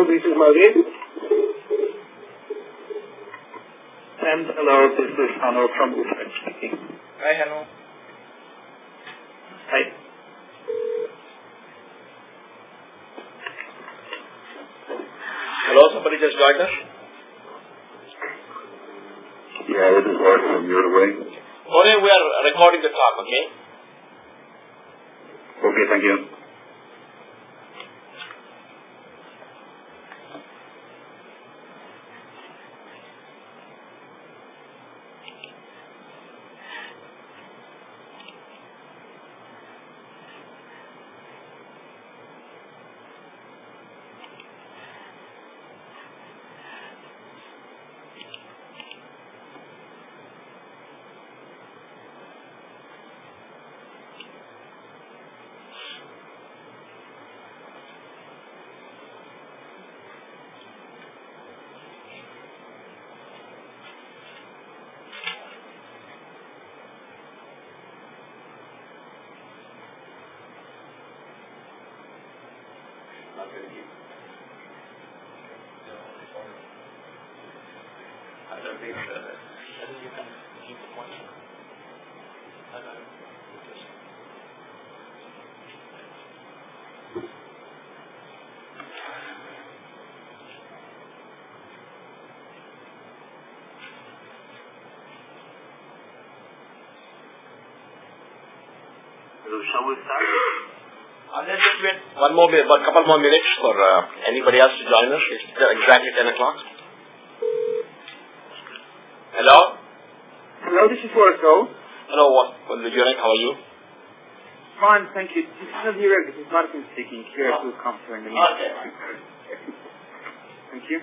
this is Madrid. And hello, this is Hanno from Utrecht speaking. Hi, Hanno. Hi. Hello, somebody just joined us? Yeah, this is Art from Uruguay. Jorge, we are recording the talk, okay? Okay, thank you. I don't think so. I think you can keep the point. I don't know. Shall we start? Let's just wait one more minute, a couple more minutes for anybody else to join us. It's exactly 10 o'clock. Hello? Hello, this is Warsaw. Hello, what would you like? How are you? Fine, thank you. This is not here, this is Martin speaking. Here to come to in the meeting. Okay. Thank you.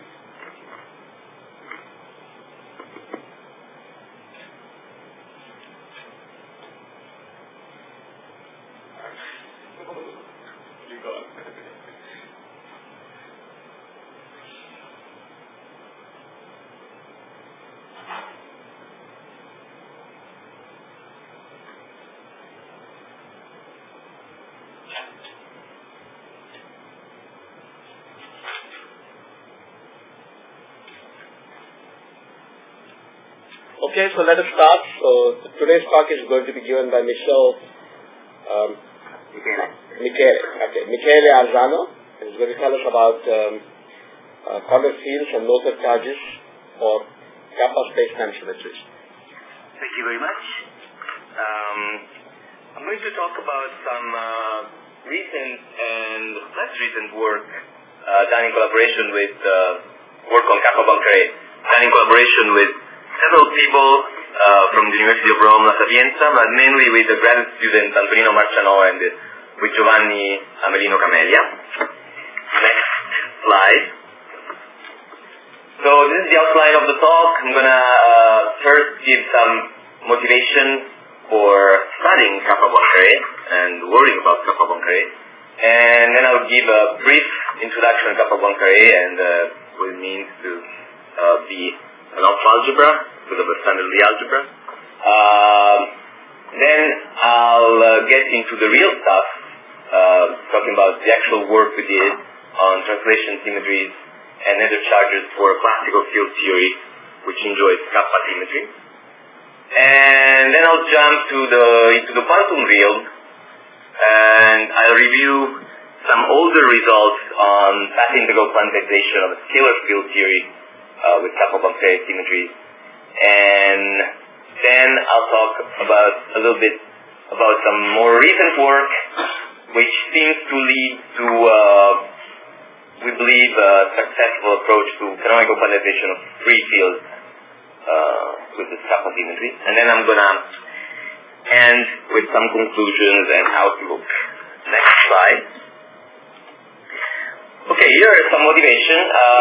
You go. Okay, so let us start. So today's talk is going to be given by Michele Arzano. He's going to tell us about quantum fields and local charges for kappa space-time symmetries. Thank you very much. I'm going to talk about some recent and less recent work done in collaboration with work on kappa Poincare, done in collaboration with several people from the University of Rome, La Sapienza, but mainly with the graduate student Antonino Marciano and with Giovanni Amelino Camelia. Next slide. So this is the outline of the talk. I'm going to first give some motivation for studying kappa Poincare and worrying about kappa Poincare. And then I'll give a brief introduction to kappa Poincare and what it means to be an algebra with a standard Lie algebra. Then I'll get into the real stuff, talking about the actual work we did on translation symmetries and nether charges for classical field theory, which enjoys kappa symmetry. And then I'll jump into the quantum realm, and I'll review some older results on path integral quantization of a scalar field theory with kappa Poincare symmetries. And then I'll talk about a little bit about some more recent work which seems to lead to, we believe, a successful approach to canonical quantization of free fields with this kappa symmetry. And then I'm going to end with some conclusions and outlook. Next slide. Okay, here is some motivation.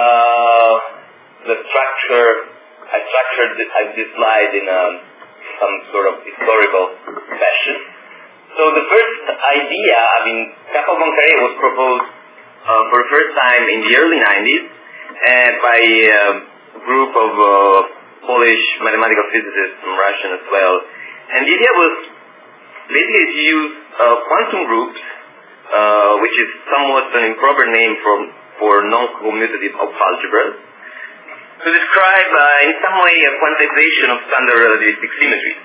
I structured this slide in some sort of historical fashion. So the first idea, kappa Poincare was proposed for the first time in the early 90s by a group of Polish mathematical physicists from Russian as well. And the idea was basically to use quantum groups, which is somewhat an improper name for for non-commutative algebras to describe in some way a quantization of standard relativistic symmetries.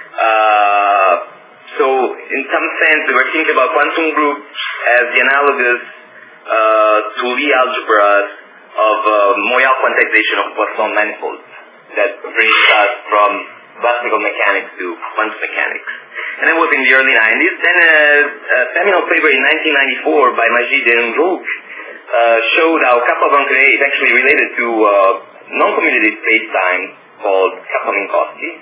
So in some sense we were thinking about quantum groups as the analogous to Lie algebras of Moyal quantization of Poisson manifolds that brings us from classical mechanics to quantum mechanics. And that was in the early 90s. Then a seminal paper in 1994 by Majid and Rook showed how Kappa-Poincare is actually related to non-commutative space-time called Kappa-Minkowski.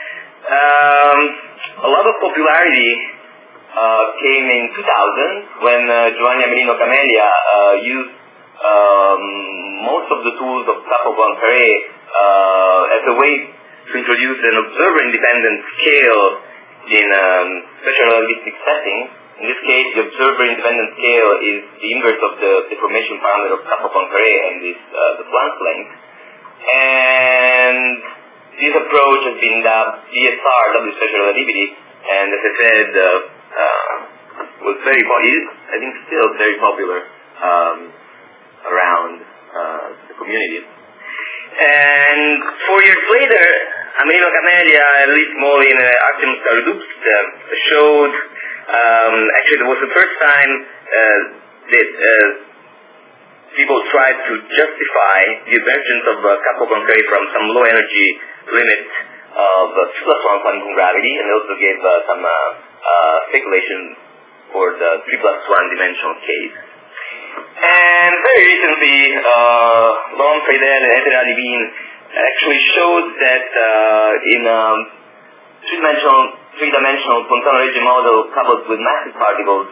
A lot of popularity came in 2000 when Giovanni Amelino Camelia used most of the tools of Kappa-Poincare as a way to introduce an observer-independent scale in special relativistic settings. In this case, the observer-independent scale is the inverse of the deformation parameter of Kappa-Poincare and is the Planck length. And this approach has been dubbed DSR, double special relativity, and as I said, was very popular, I think still very popular around the community. And 4 years later, Amelino Camelia and Liz Molly and Artem Skardubsk showed, actually it was the first time that people tried to justify the emergence of Kappa-Poincare from some low energy limit of 2+1 quantum gravity, and also gave some speculation for the 3+1 dimensional case. And very recently, Laurent Freidel and Ether Alibin actually showed that in three-dimensional Fontana-Regge model coupled with massive particles,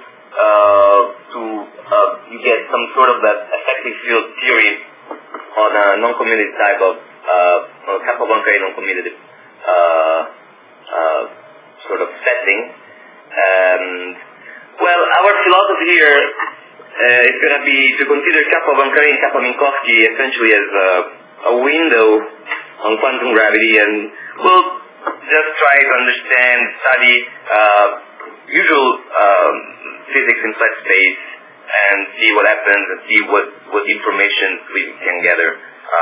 you get some sort of that effective field theory on a non-commutative type of Kappa-Poincare non-commutative sort of setting. Well, our philosophy here is going to be to consider Kappa-Poincare and Kappa-Minkowski essentially as a window on quantum gravity, and we'll just try to understand, study usual physics in flat space and see what happens and see what information we can gather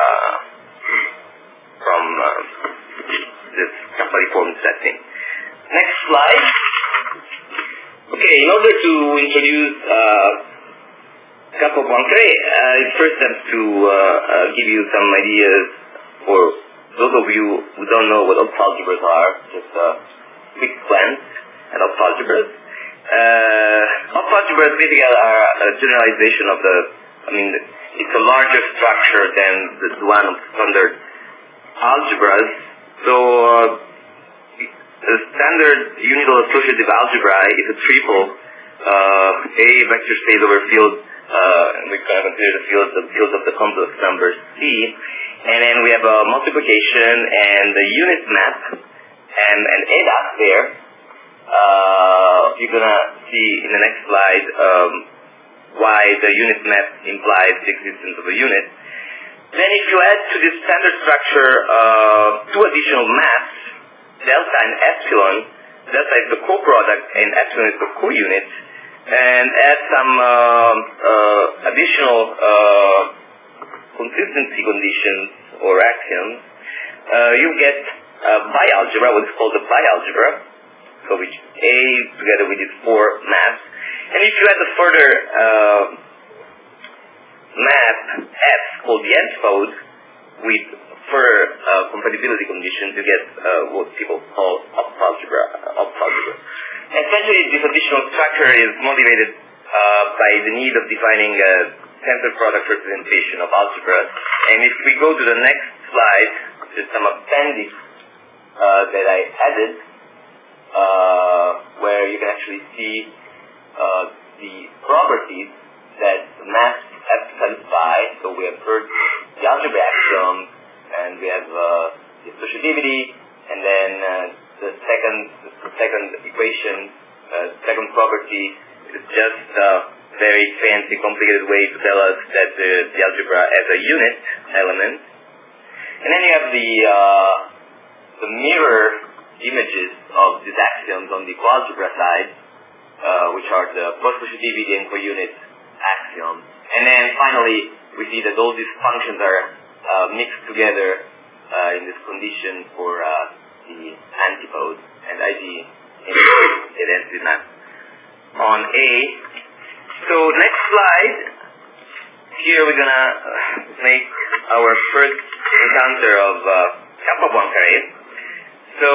from this Kappa-deformed setting. Next slide. Okay, in order to introduce Kappa-Poincare, I first have to give you some ideas for those of you who don't know what Hopf algebras are, just a quick glance at Hopf algebras. Hopf algebras basically are a generalization of it's a larger structure than the one of standard algebras. So the standard unital associative algebra is a triple A vector space over field. We kind of consider the fields of the complex number C, and then we have a multiplication and the unit map and an ADAS there. You're gonna see in the next slide why the unit map implies the existence of a unit. Then if you add to this standard structure two additional maps, delta and epsilon, delta is the coproduct and epsilon is the co-unit, and add some additional consistency conditions or axioms, you get bialgebra, what is called a bialgebra, so which A together with its four maps. And if you add a further map F called the N-fold with further compatibility conditions, you get what people call Hopf algebra. Essentially, this additional structure is motivated by the need of defining a tensor product representation of algebra. And if we go to the next slide, there's some appendix that I added, where you can actually see the properties that maps have to satisfy. So we have first the algebra axiom, and we have the associativity, and then the second equation, second property is just a very fancy, complicated way to tell us that the algebra has a unit element. And then you have the mirror images of these axioms on the coalgebra side, which are the post-associativity and co-unit axioms. And then finally, we see that all these functions are mixed together in this condition for the antipode and ID identity map on A. So next slide. Here we're gonna make our first encounter of kappa Poincare. So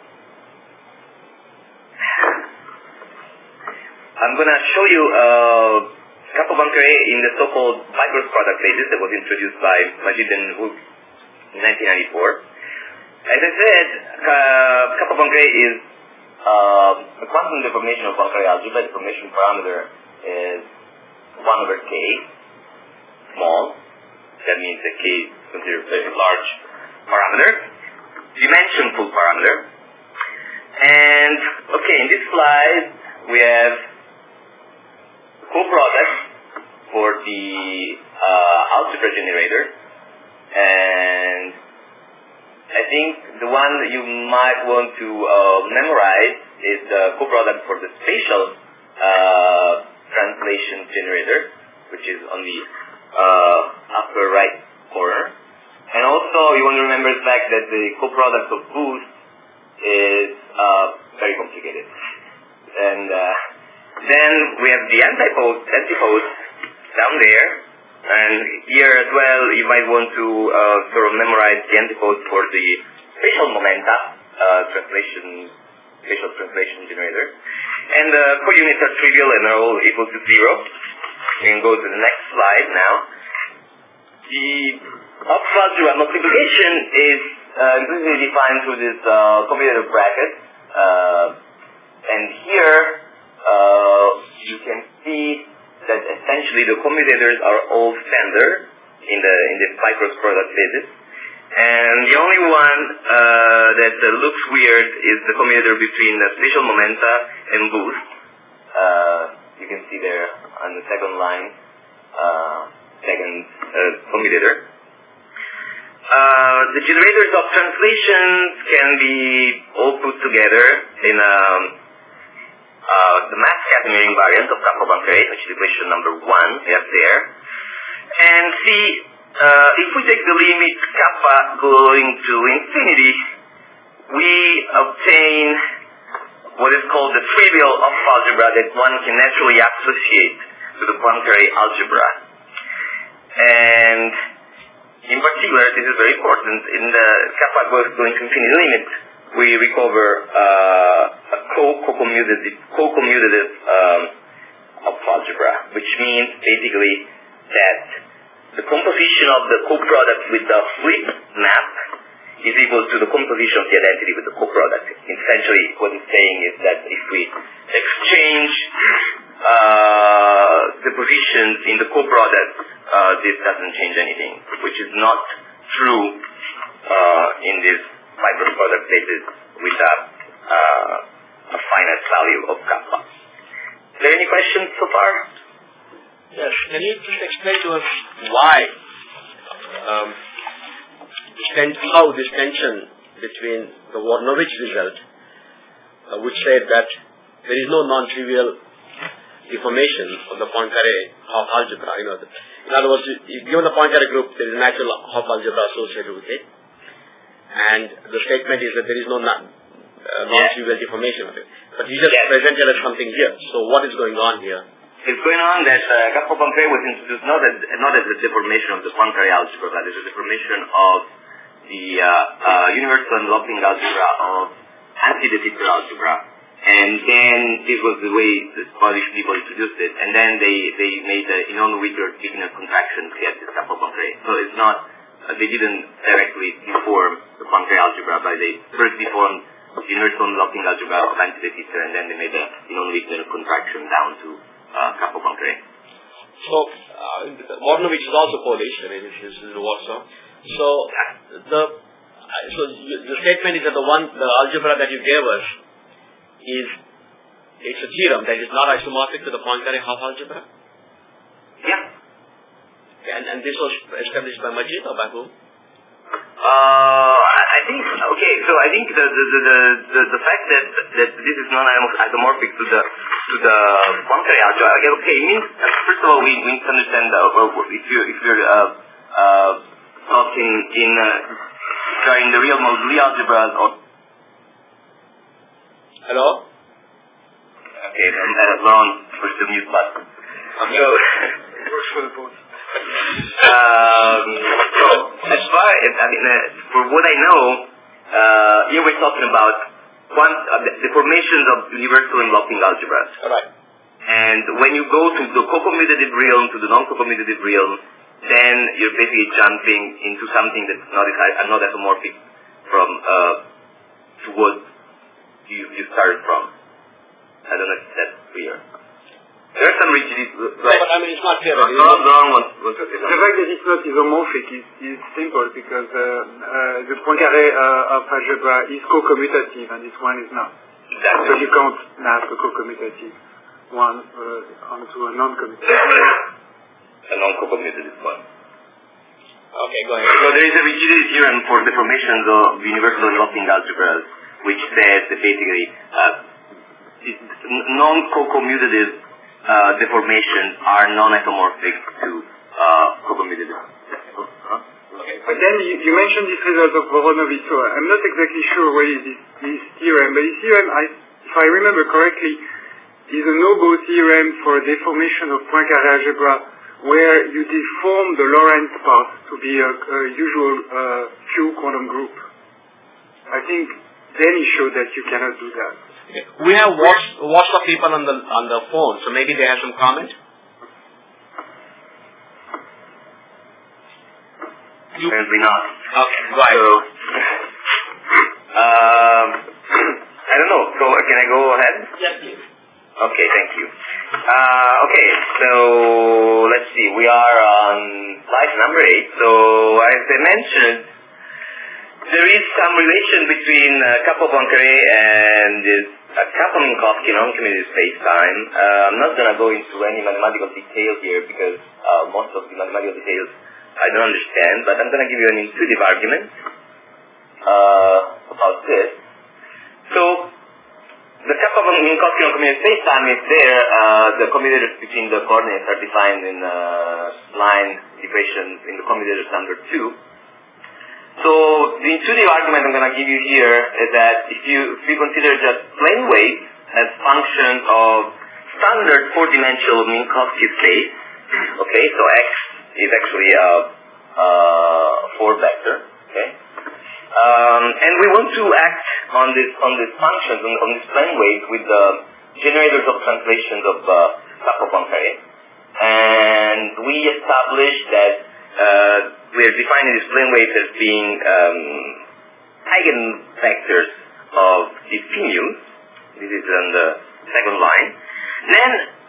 I'm gonna show you kappa Poincare in the so-called fibrous product basis that was introduced by Majid and Hug in 1994. As I said, kappa Poincare is a quantum deformation of Poincare algebra. The deformation parameter is 1/k, small. That means that k is considered a very large parameter. Dimensionful parameter. And, okay, in this slide, we have co-product for the algebra generator. And I think the one that you might want to memorize is the co-product for the spatial translation generator, which is on the upper right corner. And also you want to remember the fact that the co-product of boost is very complicated. And then we have the antipodes down there. And here as well, you might want to sort of memorize the antipodes for the spatial momenta spatial translation generator. And the co-units are trivial and are all equal to 0. We can go to the next slide now. The algebra multiplication is implicitly defined through this commutator bracket. And here you can see that essentially the commutators are all standard in the fibrous product basis. And the only one that looks weird is the commutator between the spatial momenta and boost. You can see there on the second line, second commutator. The generators of translations can be all put together in the mass catenating variant of kappa Poincare, which is equation number 1, yes there. And see, if we take the limit kappa going to infinity, we obtain what is called the trivial of algebra that one can naturally associate to the Poincare algebra. And in particular, this is very important, in the kappa going to infinity limit, we recover a co-commutative of algebra, which means basically that the composition of the co-product with the flip map is equal to the composition of the identity with the co-product. Essentially, what it's saying is that if we exchange the positions in the co-product, this doesn't change anything, which is not true in this fibrous product basis with a finite value of kappa. Is there any questions so far? Yes. Can you just explain to us why how this tension between the Voronozhich result, which said that there is no non-trivial deformation of the Poincare Hopf algebra. In other words, given the Poincare group, there is a natural Hopf algebra associated with it, and the statement is that there is no non-trivial deformation of it. But you just presented as something here. So what is going on here? It's going on that kappa Poincare was introduced not as a deformation of the Poincare algebra, but as a deformation of the universal enveloping algebra of anti-de Sitter algebra. And then this was the way the Polish people introduced it. And then they made a Inon-Wigner contraction to get this kappa Poincare. So it's not, they didn't directly deform the Poincare algebra, but they first deformed the universal enveloping algebra of anti-de Sitter, and then they made a Inon-Wigner contraction down to kappa Poincare. So, Voronozhich is also Polish, this is Warsaw. So, the statement is that the algebra that you gave us it's a theorem that is not isomorphic to the Poincare Hopf algebra? Yeah. And this was established by Majid or by whom? I think the fact that this is non-isomorphic to the Poincare algebra, okay, it means first of all we need to understand if you're talking in the real mode Lie algebras or. Hello. Okay, then long push the mute button. So. Works for the both. So as far as for what I know, here we're talking about the formations of universal enveloping algebras. Right. And when you go to the co-commutative realm, to the non-co-commutative realm, then you're basically jumping into something that's not isomorphic from to what you started from. I don't know if that's clear. There are some rigidity. Right. No, but I mean, it's not clear. The fact that it's not isomorphic is simple because the Poincare of algebra is co-commutative and this one is not. Exactly. So you can't map a co-commutative one onto a non-commutative. A non-co-commutative one. Okay, go ahead. So there is a rigidity theorem for deformations of universal enveloping algebras, which says that basically non-co-commutative deformations are non-isomorphic to co-commutative. Okay. But then you mentioned this result of Voronovich, so I'm not exactly sure what is this theorem, but this theorem, if I remember correctly, is a no-go theorem for deformation of Poincare algebra where you deform the Lorentz path to be a usual Q quantum group. I think then he showed that you cannot do that. Okay. We have watched the people on the phone, so maybe they have some comment. Apparently not. Okay, go ahead. So, I don't know. So can I go ahead? Yes, please. Okay, thank you. Okay, so let's see. We are on slide number 8. So as I mentioned, there is some relation between Kappa Poincare and this Kappa-Minkowski non-commutative space-time. I'm not going to go into any mathematical detail here because most of the mathematical details I don't understand, but I'm going to give you an intuitive argument about this. So the Kappa-Minkowski non-commutative space-time is there. The commutators between the coordinates are defined in line equations in the commutators number 2. So the intuitive argument I'm going to give you here is that if we consider just plane waves as functions of standard 4-dimensional Minkowski space, okay, so X is actually a 4 vector, okay, and we want to act on these functions on these plane waves with the generators of translations of Kappa Poincare, and we established that we are defining these plane waves as being eigenvectors of these p mu's. This is on the second line. Then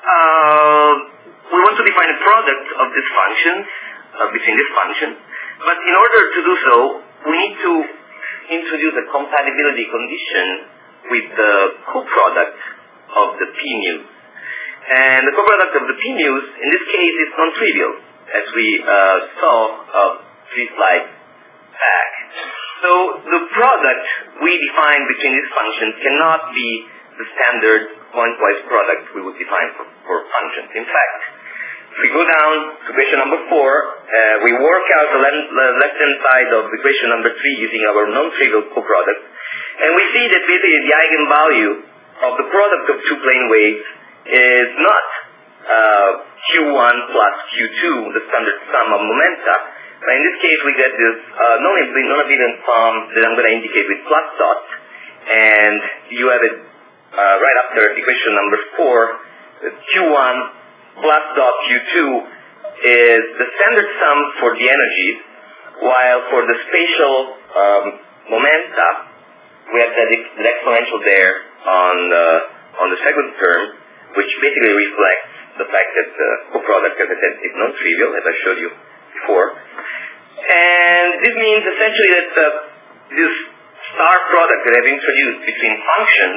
we want to define a product of these functions between these functions. But in order to do so, we need to introduce a compatibility condition with the coproduct of the p mu's. And the coproduct of the p mu's in this case is non-trivial, as we saw 3 slides back. So the product we define between these functions cannot be the standard pointwise product we would define for functions. In fact, if we go down to equation number 4, we work out the left-hand side of equation number 3 using our non-trivial coproduct, and we see that basically the eigenvalue of the product of 2 plane waves is not Q1 plus Q2, the standard sum of momenta. But in this case, we get this non-abelian sum that I'm going to indicate with plus dot, and you have it right after equation number 4. Q1 plus dot Q2 is the standard sum for the energies, while for the spatial momenta, we have the exponential there on the second term, which basically reflects the fact that the coproduct, as I said, is non-trivial, as I showed you before. And this means essentially that this star product that I've introduced between functions,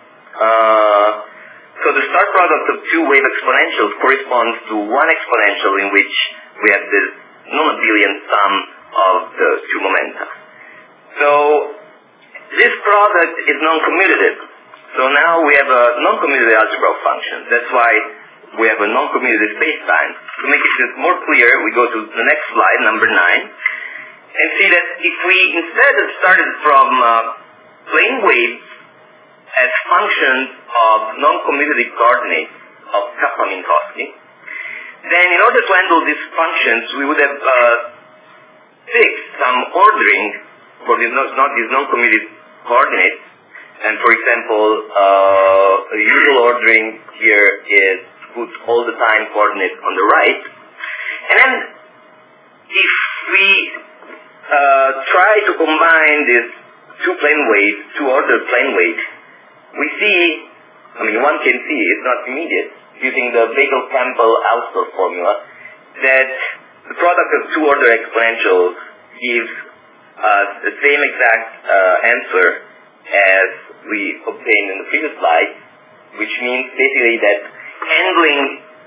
so the star product of 2 wave exponentials corresponds to 1 exponential in which we have this non-abelian sum of the 2 momenta. So this product is non-commutative. So now we have a non-commutative algebra of functions. That's why we have a non-commutative space-time. To make it more clear, we go to the next slide, number 9, and see that if we instead have started from plane waves as functions of non-commutative coordinates of Kappa-Minkowski, then in order to handle these functions, we would have fixed some ordering for these non-commutative coordinates. And for example, the usual ordering here is put all the time coordinates on the right. And then if we try to combine these two ordered plane waves, we see, one can see, it's not immediate, using the Bagel-Campbell-Hausdorff formula, that the product of two order exponentials gives the same exact answer as we obtained in the previous slide, which means basically that handling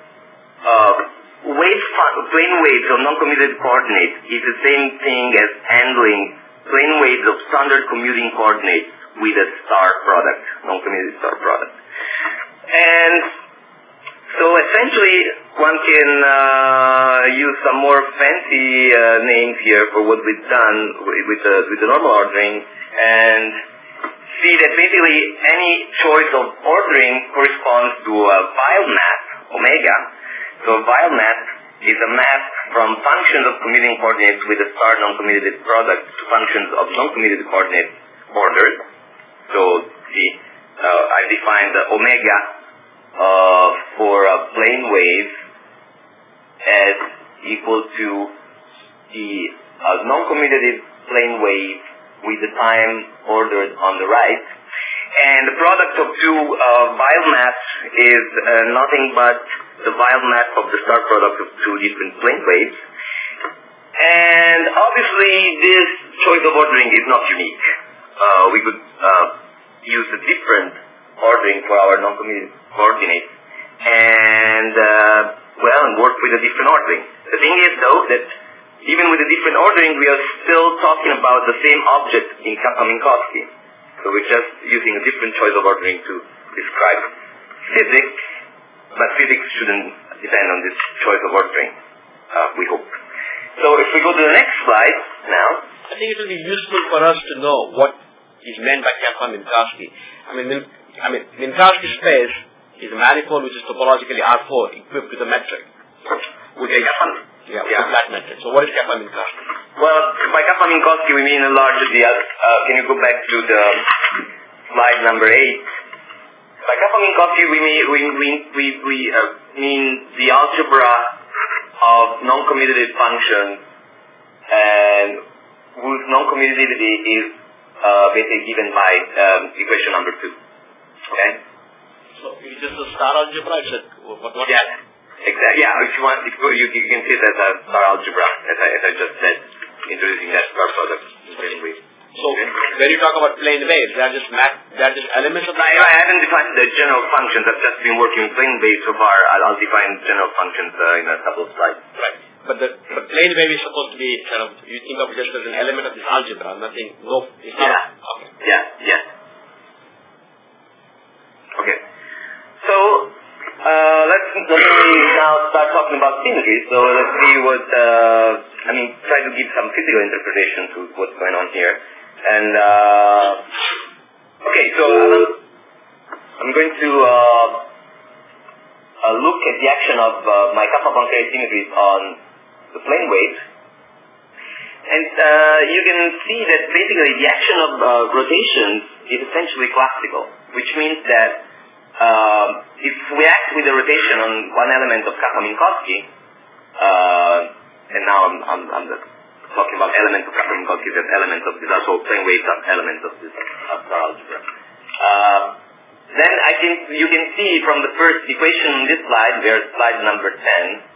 plane waves of non-commutative coordinates is the same thing as handling plane waves of standard commuting coordinates with a star product, non-commutative star product. And so essentially one can use some more fancy names here for what we've done with the normal ordering, and see that basically any choice of ordering corresponds to a Weyl map, omega. So a Weyl map is a map from functions of commuting coordinates with a star non-commutative product to functions of non-commutative coordinate orders. So see, I defined the omega for a plane wave as equal to the non-commutative plane wave with the time ordered on the right. And the product of two Weyl maps is nothing but the Weyl map of the star product of two different plane waves. And obviously this choice of ordering is not unique. We could use a different ordering for our non-commutative coordinates and work with a different ordering. The thing is though that even with a different ordering, we are still talking about the same object in Kappa-Minkowski. So we're just using a different choice of ordering to describe physics, but physics shouldn't depend on this choice of ordering, we hope. So if we go to the next slide now. I think it will be useful for us to know what is meant by Kappa-Minkowski. Minkowski space is a manifold which is topologically R4 equipped with a metric. With a flat metric. So what is Kappa-Minkowski? Well, by Kappa-Minkowski we mean a larger can you go back to the slide number 8? By Kappa-Minkowski we mean the algebra of non-commutative functions and whose non-commutativity is basically given by equation number 2. Okay? So it's just a star algebra? What? Yeah. Exactly. Yeah. If you want, you can see it as a star algebra, as I just said, introducing that star product in plane waves. So when you talk about plane waves, they are just elements of the. I haven't defined the general functions. I've just been working with plane waves so far. I'll define general functions in a couple of slides. Right. But the plane wave is supposed to be you think of it just as an element of this algebra, nothing. No. It's not. Yeah. Okay. Yeah. Okay. So. Let me now start talking about symmetry. So let's see what, try to give some physical interpretation to what's going on here. And, okay, so I'm going to look at the action of my Kappa-Poincare symmetries on the plane waves. And you can see that basically the action of rotations is essentially classical, which means that if we act with a rotation on one element of Kappa-Minkowski, and now I'm talking about elements of Kappa-Minkowski as elements of this, also plane waves are elements of this star algebra. Then you can see from the first equation on this slide, there's slide number 10,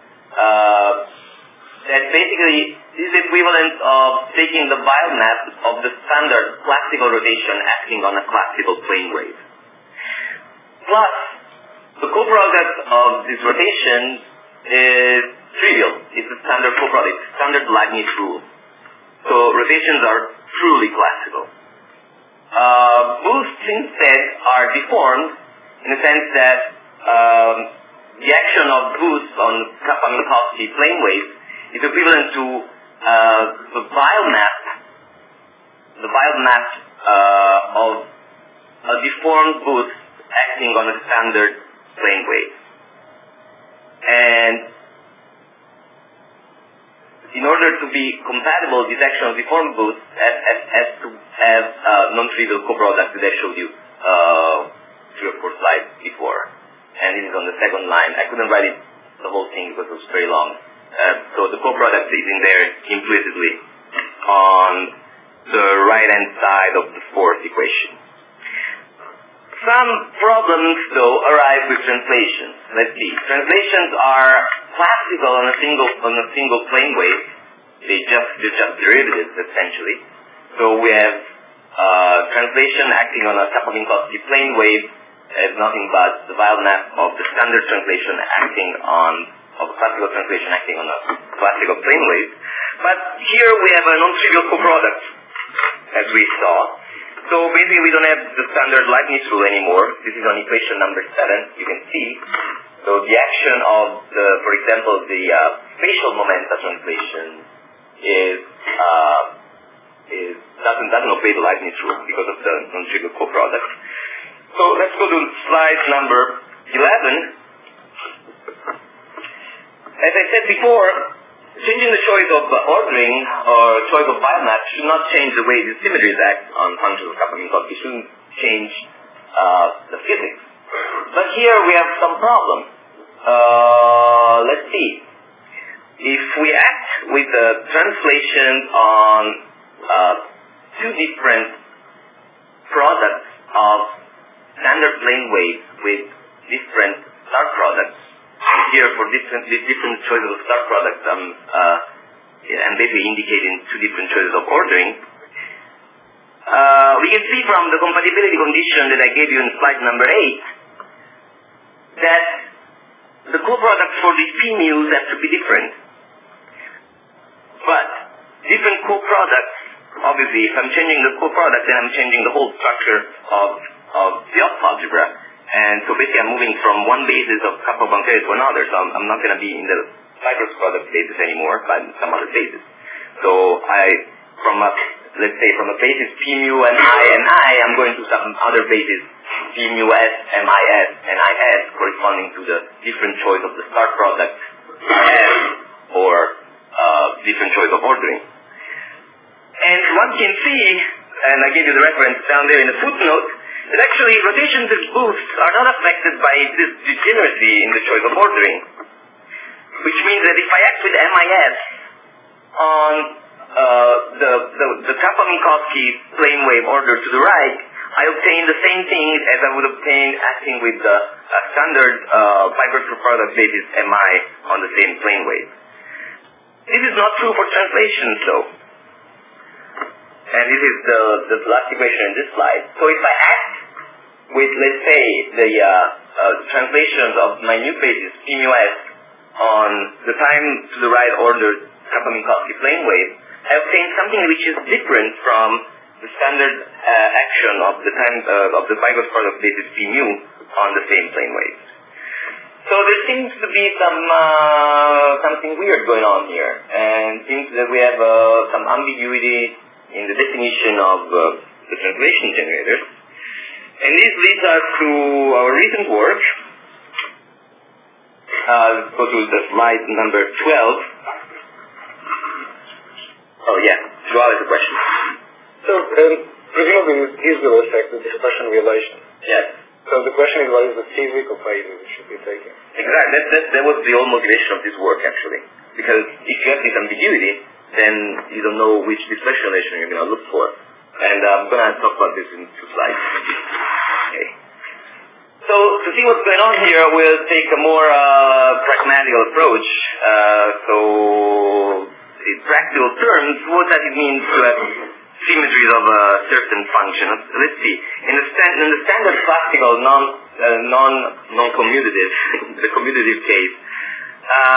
that basically this is equivalent of taking the Weyl map of the standard classical rotation acting on a classical plane wave. Plus, the coproduct of this rotation is trivial. It's a standard coproduct, standard Leibniz rule. So rotations are truly classical. Boosts instead are deformed in the sense that the action of boosts on Kappa-Minkowski plane waves is equivalent to the Weyl map of a deformed boost acting on a standard plane wave. And in order to be compatible, this action of deformed boost has to have non-trivial coproduct that I showed you 3 or 4 slides before. And this is on the second line. I couldn't write it the whole thing because it was very long. So the coproduct is in there implicitly on the right-hand side of the fourth equation. Some problems, though, arise with translations. Let's see. Translations are classical on a single plane wave. They're just derivatives, essentially. So we have translation acting on a Kappa-Minkowski plane wave as nothing but the Weyl map of the standard translation of classical translation acting on a classical plane wave. But here we have a non-trivial coproduct, as we saw. So basically we don't have the standard Leibniz rule anymore. This is on equation number 7, you can see. So the action of for example, the spatial momenta translation doesn't obey the Leibniz rule because of the non-trivial coproduct. So let's go to slide number 11. As I said before, changing the choice of ordering or choice of Weyl map should not change the way the symmetries act on functions of Kappa-Minkowski. It shouldn't change the physics. But here we have some problem. Let's see. If we act with the translation on 2 different products of standard plane waves with different star products, here for different choices of star products, I'm basically indicating 2 different choices of ordering. We can see from the compatibility condition that I gave you in slide number 8 that the coproducts for these p mu's have to be different. But different coproducts, obviously, if I'm changing the coproduct, then I'm changing the whole structure of the algebra. And so basically I'm moving from one basis of Kappa Poincare to another, so I'm not going to be in the fibrous product basis anymore, but in some other basis. So let's say from a basis P mu and I, I'm going to some other basis P mu S, MIS, and IS corresponding to the different choice of the star product S or different choice of ordering. And one can see, and I gave you the reference down there in the footnote, that actually rotations and boosts are not affected by this degeneracy in the choice of ordering. Which means that if I act with MIS on the Kappa-Minkowski plane wave order to the right, I obtain the same thing as I would obtain acting with the standard fibrous product basis MI on the same plane wave. This is not true for translations, though. And this is the last equation in this slide. So if I act with, let's say, the translations of my new basis, P mu S, on the time to the right ordered Kappa-Minkowski plane wave, I obtain something which is different from the standard action of the time of the fibrous product basis P mu on the same plane wave. So there seems to be something weird going on here, and it seems that we have some ambiguity in the definition of the translation generators. And this leads us to our recent work. Let's go to the slide number 12. Oh yeah, Joao has a question. So, presumably this will affect the dispersion relation. Yes. So the question is, what is the physical phases we should be taking? Exactly. That was the whole motivation of this work, actually. Because if you have this ambiguity, then you don't know which dispersion relation you're going to look for. And I'm going to talk about this in 2 slides. Okay. So to see what's going on here, we'll take a more pragmatic approach. So in practical terms, what does it mean to have symmetries of a certain function? Let's see. In the standard classical non-commutative, the commutative case,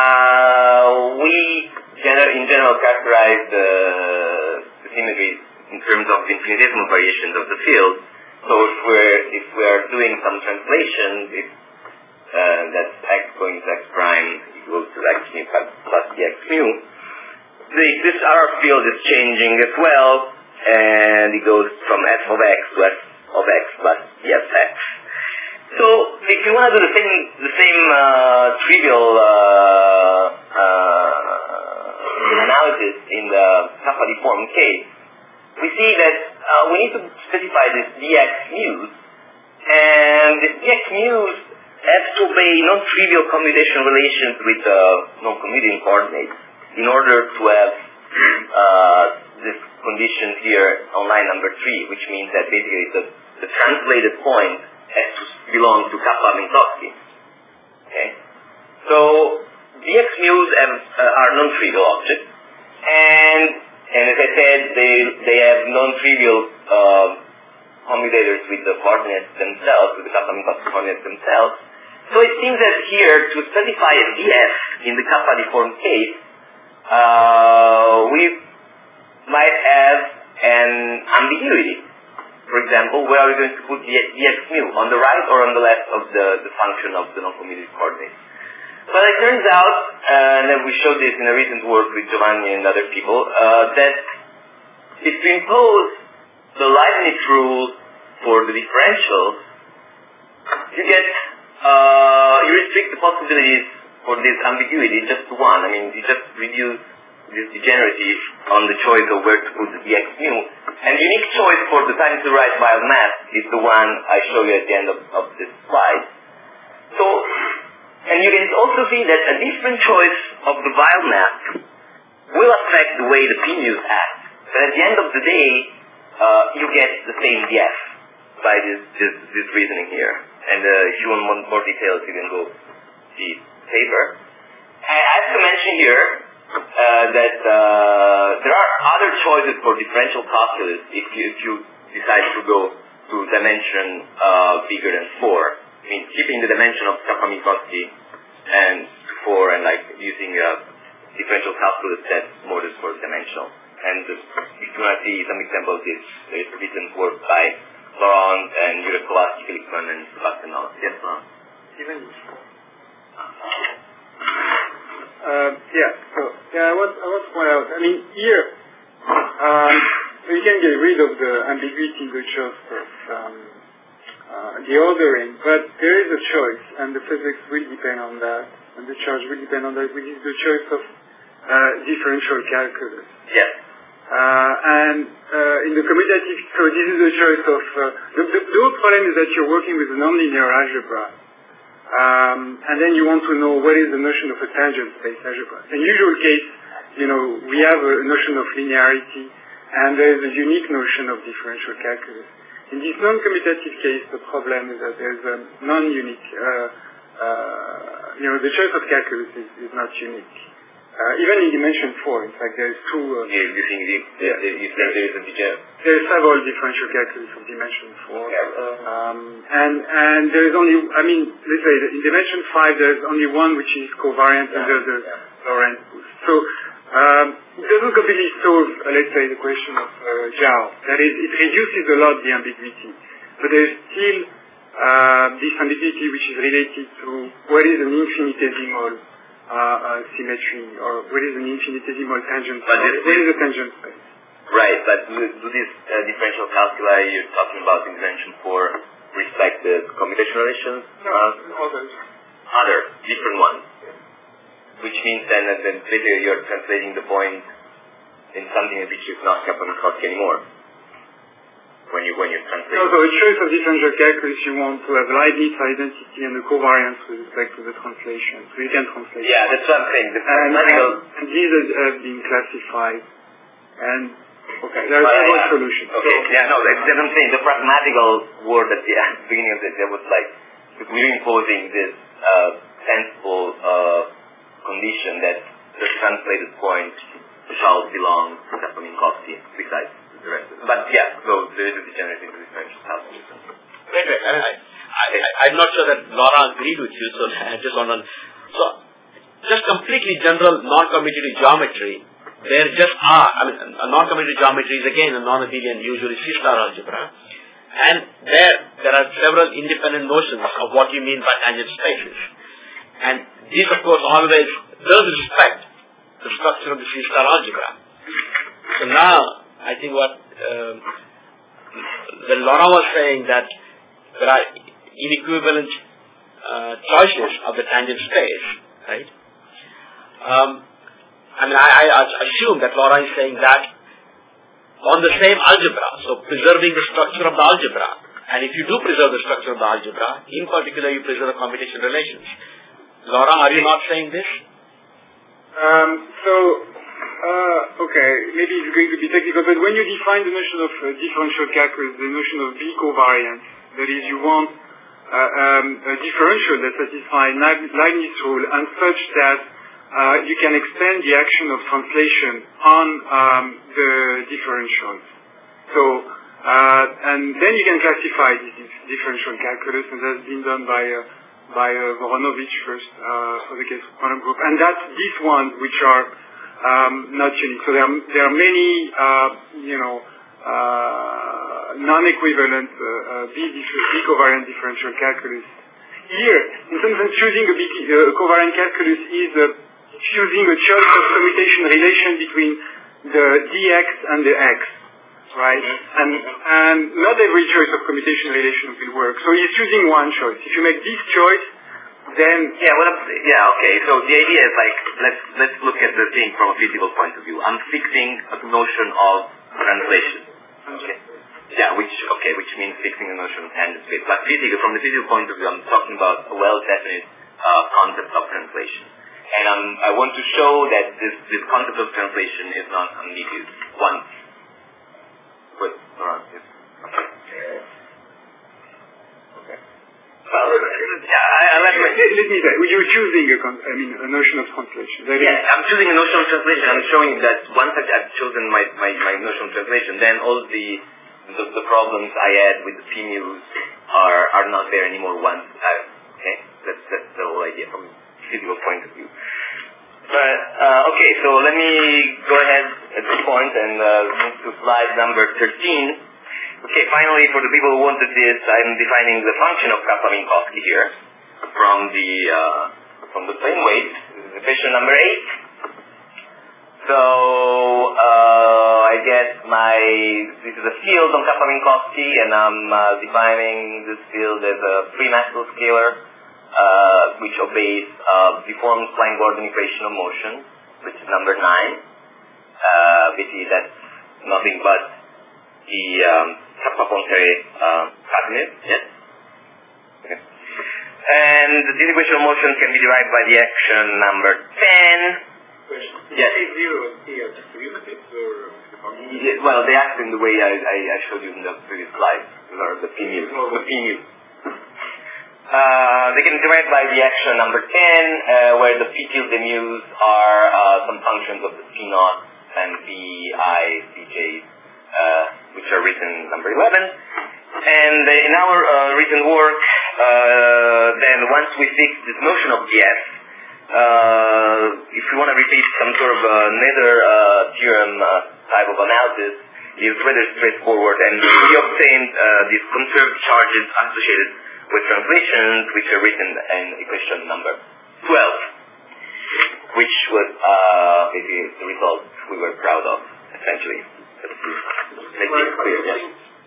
we in general characterize the symmetries in terms of infinitesimal variations of the field. So if we're doing some translation, that's x going to x prime equals to x mu plus dx mu, this RR field is changing as well, and it goes from f of x to f of x plus dfx. So if you want to do the same trivial analysis in the kappa deformed case, we see that we need to specify this dx mu's, and this dx mu's has to obey non-trivial commutational relations with non-commuting coordinates in order to have this condition here on line number 3, which means that basically the translated point has to belong to kappa Minkowski. Okay? So dx mu's are non-trivial objects, and as I said, they have non-trivial commutators with the coordinates themselves, with the kappa Minkowski coordinates themselves. So it seems that here, to specify a df in the kappa deformed case, we might have an ambiguity. For example, where are we going to put dx mu, on the right or on the left of the function of the non-commutative coordinates? Well, it turns out, and we showed this in a recent work with Giovanni and other people, that if we impose the Leibniz rule for the differentials, you restrict the possibilities for this ambiguity just to one. I mean, you just reduce this degeneracy on the choice of where to put the dx mu. And the unique choice for the time to write Weyl map is the one I show you at the end of this slide. So, and you can also see that a different choice of the Weyl map will affect the way the p-mu's act. But at the end of the day, you get the same df by this reasoning here. And if you want more details, you can go see paper. I have to mention here that there are other choices for differential calculus if you decide to go to dimension bigger than 4. I mean, keeping the dimension of kappa Minkowski and 4, and like using a differential calculus that's more than 4-dimensional. And if you want to see some examples, there is recent work by Laurent and Jurek Kowalski, Glickman, and Sebastian Noll. Yes, Laurent? Even I was point out, I mean, here, you can get rid of the ambiguity in the choice of the ordering, but there is a choice, and the physics will depend on that, and the charge will depend on that, which is the choice of differential calculus. Yes. And in the commutative, so this is the choice of, the whole problem is that you're working with a nonlinear algebra, and then you want to know what is the notion of a tangent space algebra. In usual case, we have a notion of linearity, and there is a unique notion of differential calculus. In this non-commutative case, the problem is that there's a non-unique, the choice of calculus is not unique. Even in dimension 4, in fact, there's two... you think there is a degenerate? There are several differential calculus of dimension 4. And there is only, let's say in dimension 5, there's only one which is covariant under the Lorentz boost. So, it doesn't completely solve, let's say, the question of Zhao. That is, it reduces a lot the ambiguity. But there's still this ambiguity which is related to what is an infinitesimal symmetry, or what is an infinitesimal tangent space. What is a tangent space? Right, but do these differential calculi you're talking about in dimension 4 reflect the commutation relations? No, others. Other, different ones. Which means then that basically you're translating the point in something which is not kappa Minkowski anymore. When you're translating. So a choice of differential calculus, you want to have Leibniz identity and the covariance with respect to the translation. So you can translate. Yeah, that's what I'm saying. And these have been classified. And there are several solutions. Okay, that's what I'm saying. The pragmatical word at the beginning of it, there was like, we're imposing this sensible condition that the translated point shall belong to kappa Minkowski besides the rest of it. But so there is a degeneracy in the differential calculus. Wait. I'm not sure that Laura agreed with you, so I just want to... So, just completely general non-commutative geometry, there just are, a non-commutative geometry is again a non-abelian, usually C-star algebra, and there are several independent notions of what you mean by tangent spaces. And these, of course, always does respect the structure of the C-star algebra. So now, I think what when Laurent was saying that there are inequivalent choices of the tangent space, right? I assume that Laurent is saying that on the same algebra, so preserving the structure of the algebra, and if you do preserve the structure of the algebra, in particular you preserve the commutation relations. Laurent, are you not saying this? Okay, maybe it's going to be technical, but when you define the notion of differential calculus, the notion of B covariance, that is, you want a differential that satisfies Leibniz rule and such that you can extend the action of translation on the differentials. So, and then you can classify this differential calculus, and that's been done by Voronovich first for the case of quantum group, and that's these ones which are not unique. So there are many, non-equivalent B covariant differential calculus. Here, in some sense, choosing a covariant calculus is choosing a choice of commutation relation between the dx and the x, right? And not every choice of commutation relation will work. So he's choosing one choice. If you make this choice, then okay. So the idea is like let's look at the thing from a physical point of view. I'm fixing a notion of translation. Okay. Yeah, which means fixing the notion of tangent space. But from the physical point of view, I'm talking about a well-definite concept of translation. And I want to show that this concept of translation is not ambiguous. Once. Good. Okay. Well, let me say, you're choosing a notion of translation. I'm choosing a notion of translation. I'm showing that once I've chosen my notion of translation, then all the problems I had with the p-mu's are not there anymore once. Okay, that's the whole idea from a physical point of view. But okay, so let me go ahead at this point and move to slide number 13. Okay, finally, for the people who wanted this, I'm defining the function of Kaplan-Minkowski here from the plane wave. This is equation number 8. So I guess this is a field on Kaplan-Minkowski, and I'm defining this field as a free Maxwell scalar, which obeys deformed Klein-Gordon equation of motion, which is number 9. Basically, that's nothing but the Kappa-Poincaré coordinate. Yes. Okay. And this equation of motion can be derived by the action number 10. Yes. Well, they act in the way I showed you in the previous slide, or the p-mu. They can be derived by the action number 10, where the p tilde mu's are some functions of the p naught and b, I, cj, which are written number 11. And in our recent work, then once we fix this notion of ds, if we want to repeat some sort of Nether theorem type of analysis, it's rather straightforward, and we obtained these conserved charges associated with translations, which are written in equation number 12, which was maybe the result we were proud of, essentially. Make it clear, yes.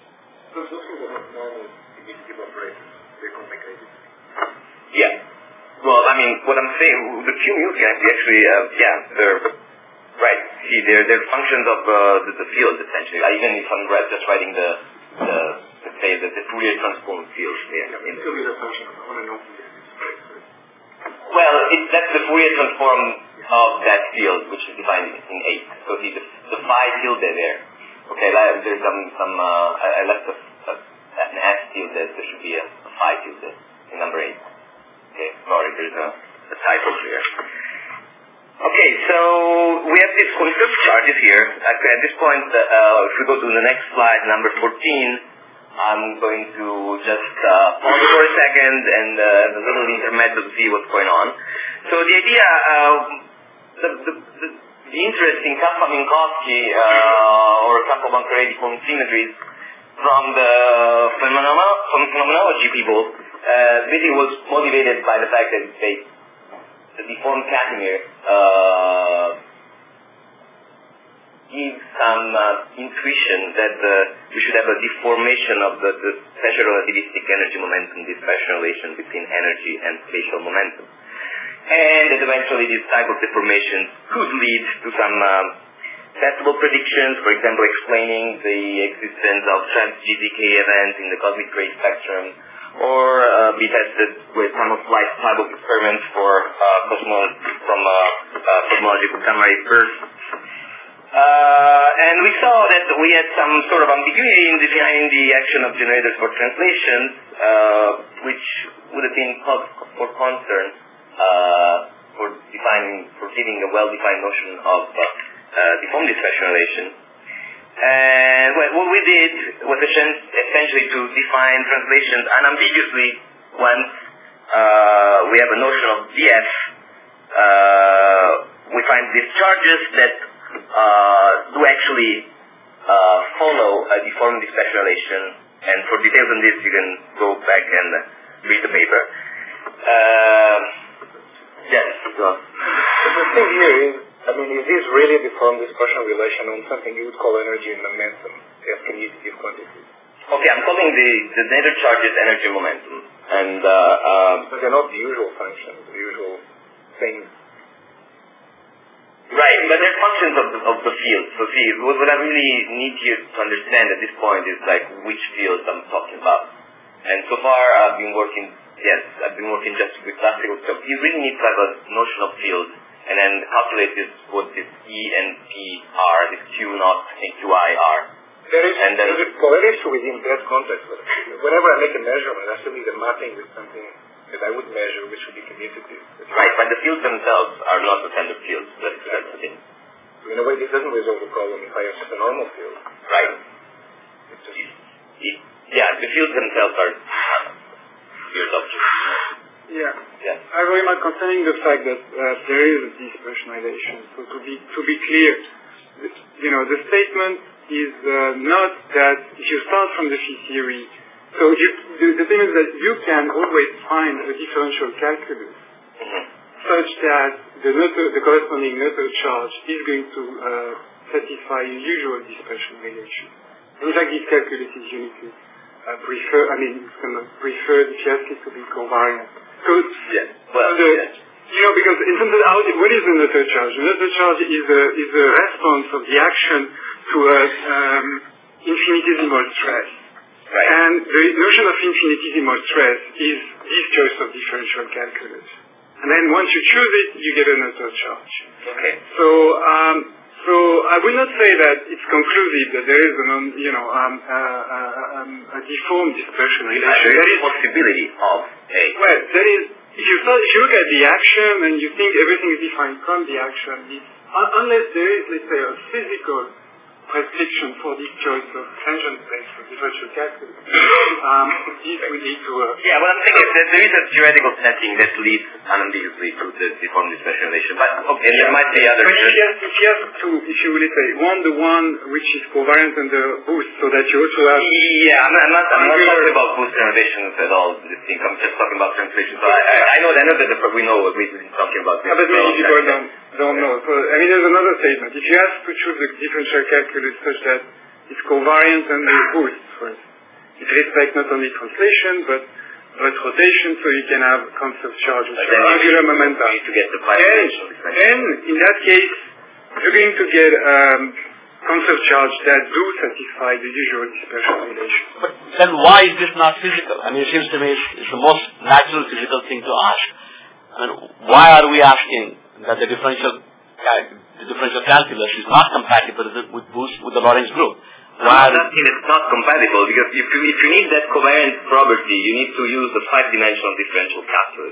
Yeah. Well, I mean, what I'm saying, the q-mu can be actually, they're right. See, they're functions of the field, essentially. Even if I'm just writing let's say, the Fourier transform field there. It could be the function on and off. Well, that's the Fourier transform of that field, which is defined in 8. So see, the phi tilde there. Okay, there's I left an S tilde, there should be a phi tilde in number 8. Okay, sorry, there's a typo here. Okay, so we have these conserved charges here. At this point, if we go to the next slide, number 14, I'm going to just pause for a second and a little intermezzo to see what's going on. So the idea, the interest in Kappa-Minkowski or Kappa-Poincare deformed symmetries from the phenomenology people basically was motivated by the fact that the deformed Casimir gives some intuition that we should have a deformation of the special relativistic energy momentum, this special relation between energy and spatial momentum. And that eventually this type of deformation could lead to some testable predictions, for example, explaining the existence of trans-GZK events in the cosmic ray spectrum, or be tested with time-of-flight type of experiments for cosmological gamma ray bursts. And we saw that we had some sort of ambiguity in defining the action of generators for translations, which would have been cause for concern for giving a well-defined notion of deformed dispersion relation. And what we did was essentially to define translations unambiguously once we have a notion of df. We find these charges that do actually follow a deformed dispersion relation, and for details on this you can go back and read the paper. Yes. So the thing here is, is this really a deformed dispersion relation on something you would call energy and momentum, as commutative quantities? Okay, I'm calling the nether charges energy momentum, and but they're not the usual functions, the usual things. Right, but they're functions of the field. So see, what I really need you to understand at this point is like which fields I'm talking about. And so far I've been working just with classical stuff. You really need to have a notion of field and then calculate what this E and P are, this Q naught and QI are. There is polarity within that context. Whenever I make a measurement, I have to be the mapping with something that I would measure, which would be commutative. Right, but the fields themselves are not the standard fields. That's the thing. So in a way, this doesn't resolve the problem if I have just a normal field. Right. Yeah, the fields themselves are field objects. Yeah. Yes. I very much concerning the fact that there is a dispersion relation. So to be clear, the statement is not that if you start from the field theory. So the thing is that you can always find a differential calculus such that the corresponding Noether charge is going to satisfy a usual dispersion relation. In fact, this calculus is uniquely it's going to prefer the Fiaski to be covariant. So, because in terms of what is the Noether charge? The Noether charge is a response of the action to a infinitesimal stress. Right. And the notion of infinitesimal stress is this choice of differential calculus. And then once you choose it, you get a Noether charge. Okay. So I would not say that it's conclusive that there is a deformed dispersion relation. There is possibility of a. Well, there is. If you look at the action and you think everything is defined from the action, unless there is, let's say, a physical prescription for this choice of tangent space for differential calculus, this would lead to a... Yeah, what I'm saying is that there is a theoretical setting that leads unambiguously to the deformed dispersion relation, but okay, there might be other... But if you will say, the one which is covariant and the boost, so that you also have... Yeah, I'm not talking about boost translations at all. I'm just talking about translation. So I know that we know what we've been talking about. But many people don't know. So, there's another statement. If you have to choose the differential calculus such that it's covariant and the boost first, it respects not only translation but rotation, so you can have conserved charge with angular momentum. To get the then, in that case, you're going to get conserved charge that do satisfy the usual dispersion relation. But then why is this not physical? It seems to me it's the most natural physical thing to ask. Why are we asking that the differential calculus is not compatible with the Lorentz group? Why? It's not compatible because if you need that covariant property, you need to use the 5-dimensional differential calculus.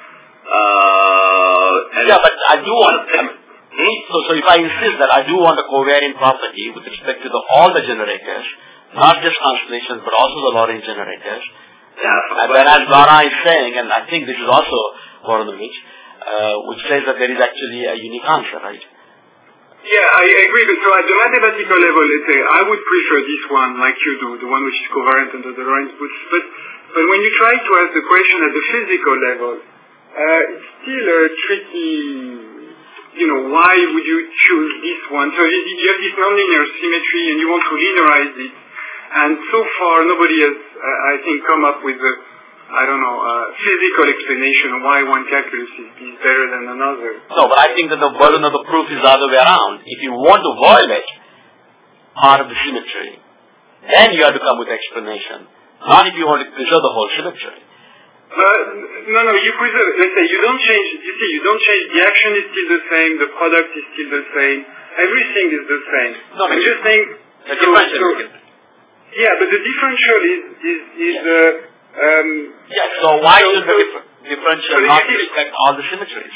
But I do want. So if I insist that I do want a covariant property with respect to all the generators, not just constellations but also the Lorentz generators. And then as Lara is saying, and I think this is also Voronovich, which says that there is actually a unique answer, right? Yeah, I agree. But so at the mathematical level, let's say, I would prefer this one, like you do, the one which is covariant under the Lorentz-Booth. But when you try to ask the question at the physical level, it's still a tricky, why would you choose this one? So you have this nonlinear symmetry and you want to linearize it. And so far, nobody has, I think, come up with a physical explanation why one calculus is better than another. No, but I think that the burden of the proof is the other way around. If you want to violate part of the symmetry, then you have to come with explanation. Not if you want to preserve the whole symmetry. No, you preserve, let's say, you don't change, the action is still the same, the product is still the same, everything is the same. No, I'm just saying, the differential is yeah, but the differential is so why should the differential not respect all the symmetries?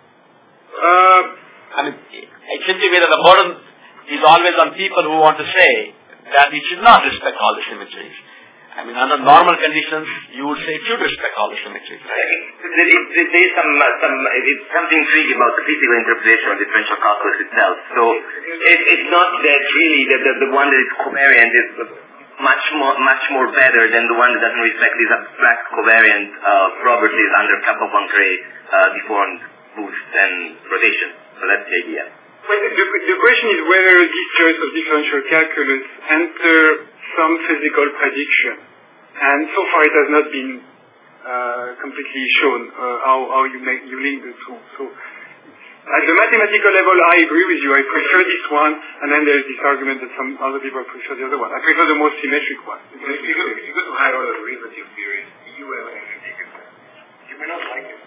It simply means that the burden is always on people who want to say that it should not respect all the symmetries. Under normal conditions, you would say it should respect all the symmetries, right? There is something tricky about the physical interpretation of differential calculus itself. So it's not that really that the one that is covariant is much more better than the one that doesn't respect these abstract covariant properties under Kappa-Poincare deformed boost and rotation. So that's the idea. But the question is whether this choice of differential calculus enter some physical prediction, and so far it has not been completely shown how you link the two. So at the mathematical level, I agree with you. I prefer this one, and then there is this argument that some other people prefer the other one. I prefer the more symmetric one. If you go to higher order derivative theories, you will you may not like it.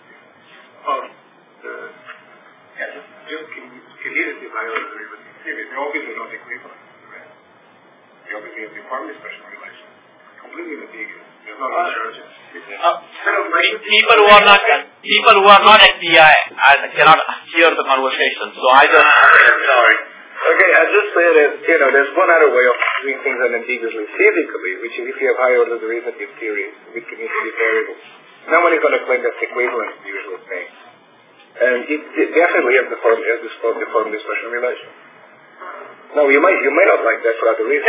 Just commutative higher order derivative theories, they're obviously not equivalent. They obviously have deformity special relation. Completely ambiguous. There's no insurance. People who are not at PI cannot hear the conversation. So I just sorry. Okay, I just say that there's one other way of doing things unambiguously physically, which is if you have higher order derivative theories with commutative variables. No one is going to claim that's equivalent to the usual thing, and it definitely has deformity special relation. No, you may not like that for other reasons.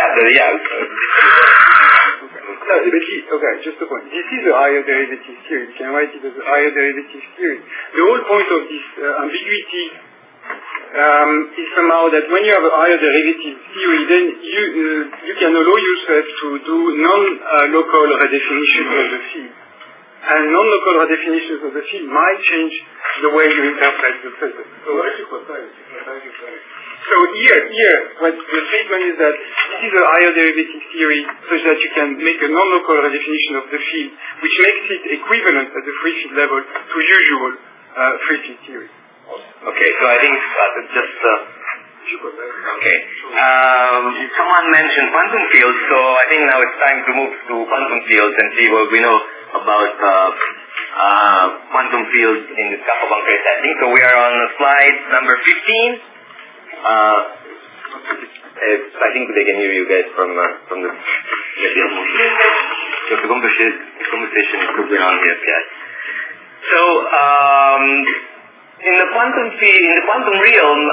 Okay, just a point. This is a higher derivative theory. You can write it as a higher derivative theory. The whole point of this ambiguity is somehow that when you have a higher derivative theory, then you can allow yourself to do non-local redefinitions of the field. And non-local redefinitions of the field might change the way you interpret the present. So here, what the statement is that this is a higher derivative theory such that you can make a non-local redefinition of the field, which makes it equivalent at the free field level to usual free field theory. Okay, so I think just okay. Someone mentioned quantum fields, so I think now it's time to move to quantum fields and see what we know about quantum fields in the Kappa-Poincare setting. So we are on slide number 15. I think they can hear you guys from the conversation is going on here, guys. So in the quantum realm,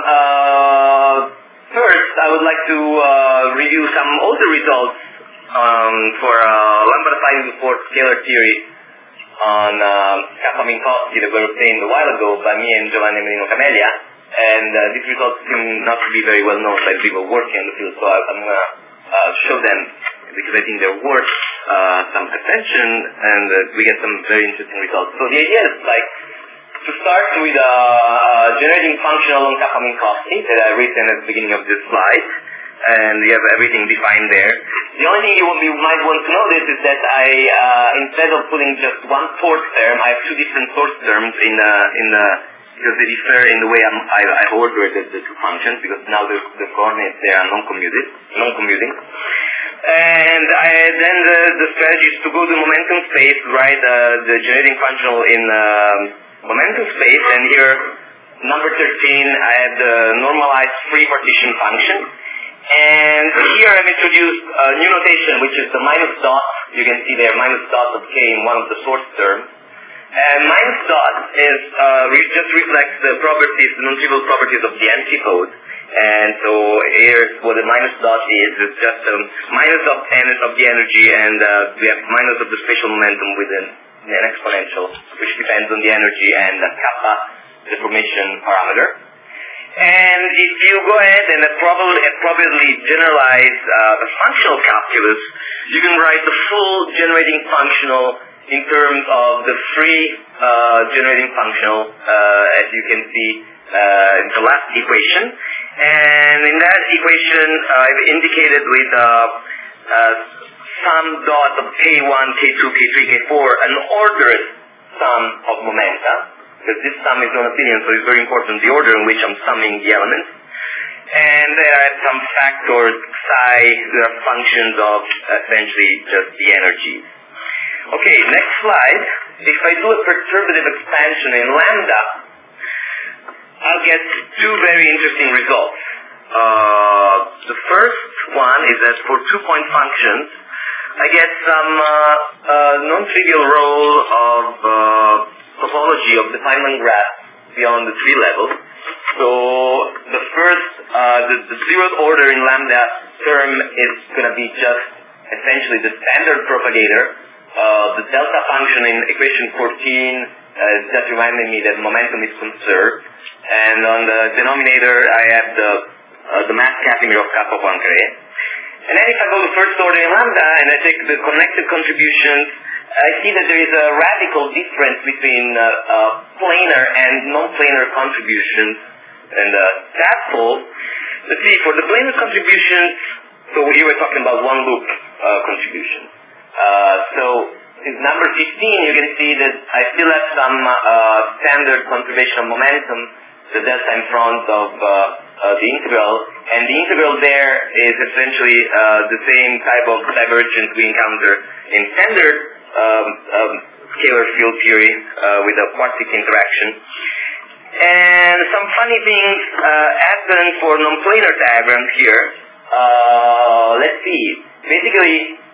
first I would like to review some older results for lambda-4 scalar theory on Kappa-Minkowski that were obtained a while ago by me and Giovanni Menino Camelia. And these results seem not to be very well known by people working in the field, so I'm going to show them because I think they're worth some attention, and we get some very interesting results. So the idea is to start with a generating function along Kappa-Minkowski that I've written at the beginning of this slide, and we have everything defined there. The only thing you might want to notice is that I, instead of putting just one source term, I have two different source terms because they differ in the way I've ordered the two functions, because now the coordinates they are non-commuting. And then the strategy is to go to momentum space, write the generating functional in momentum space, and here, number 13, I have the normalized free partition function. And here I've introduced a new notation, which is the minus dot. You can see there minus dot of k in one of the source terms. And minus dot is just reflects the properties, the non-trivial properties of the antipode. And so here's what the minus dot is. It's just minus of the energy, and we have minus of the spatial momentum with an exponential, which depends on the energy and the kappa deformation parameter. And if you go ahead and appropriately generalize the functional calculus, you can write the full generating functional in terms of the free generating functional, as you can see in the last equation. And in that equation, I've indicated with sum dot of K1, K2, K3, K4, an ordered sum of momenta, because this sum is non-Euclidean, so it's very important the order in which I'm summing the elements. And there are some factors, psi, that are functions of essentially just the energies. Okay, next slide. If I do a perturbative expansion in lambda, I'll get two very interesting results. The first one is that for 2-point functions, I get some non-trivial role of topology of the Feynman graph beyond the tree level. So the first, the zeroth order in lambda term is going to be just essentially the standard propagator. The delta function in equation 14 is just reminding me that momentum is conserved. And on the denominator, I have the mass Casimir of kappa Poincare. And then if I go to first order in lambda and I take the connected contributions, I see that there is a radical difference between planar and non-planar contributions. And that's all. Let's see, for the planar contributions, so here we're talking about one loop contribution. So in number 15, you can see that I still have some standard conservation of momentum, the delta in front of the integral, and the integral there is essentially the same type of divergence we encounter in standard scalar field theory with a quartic interaction. And some funny things happen for non-planar diagrams here. Let's see. Basically,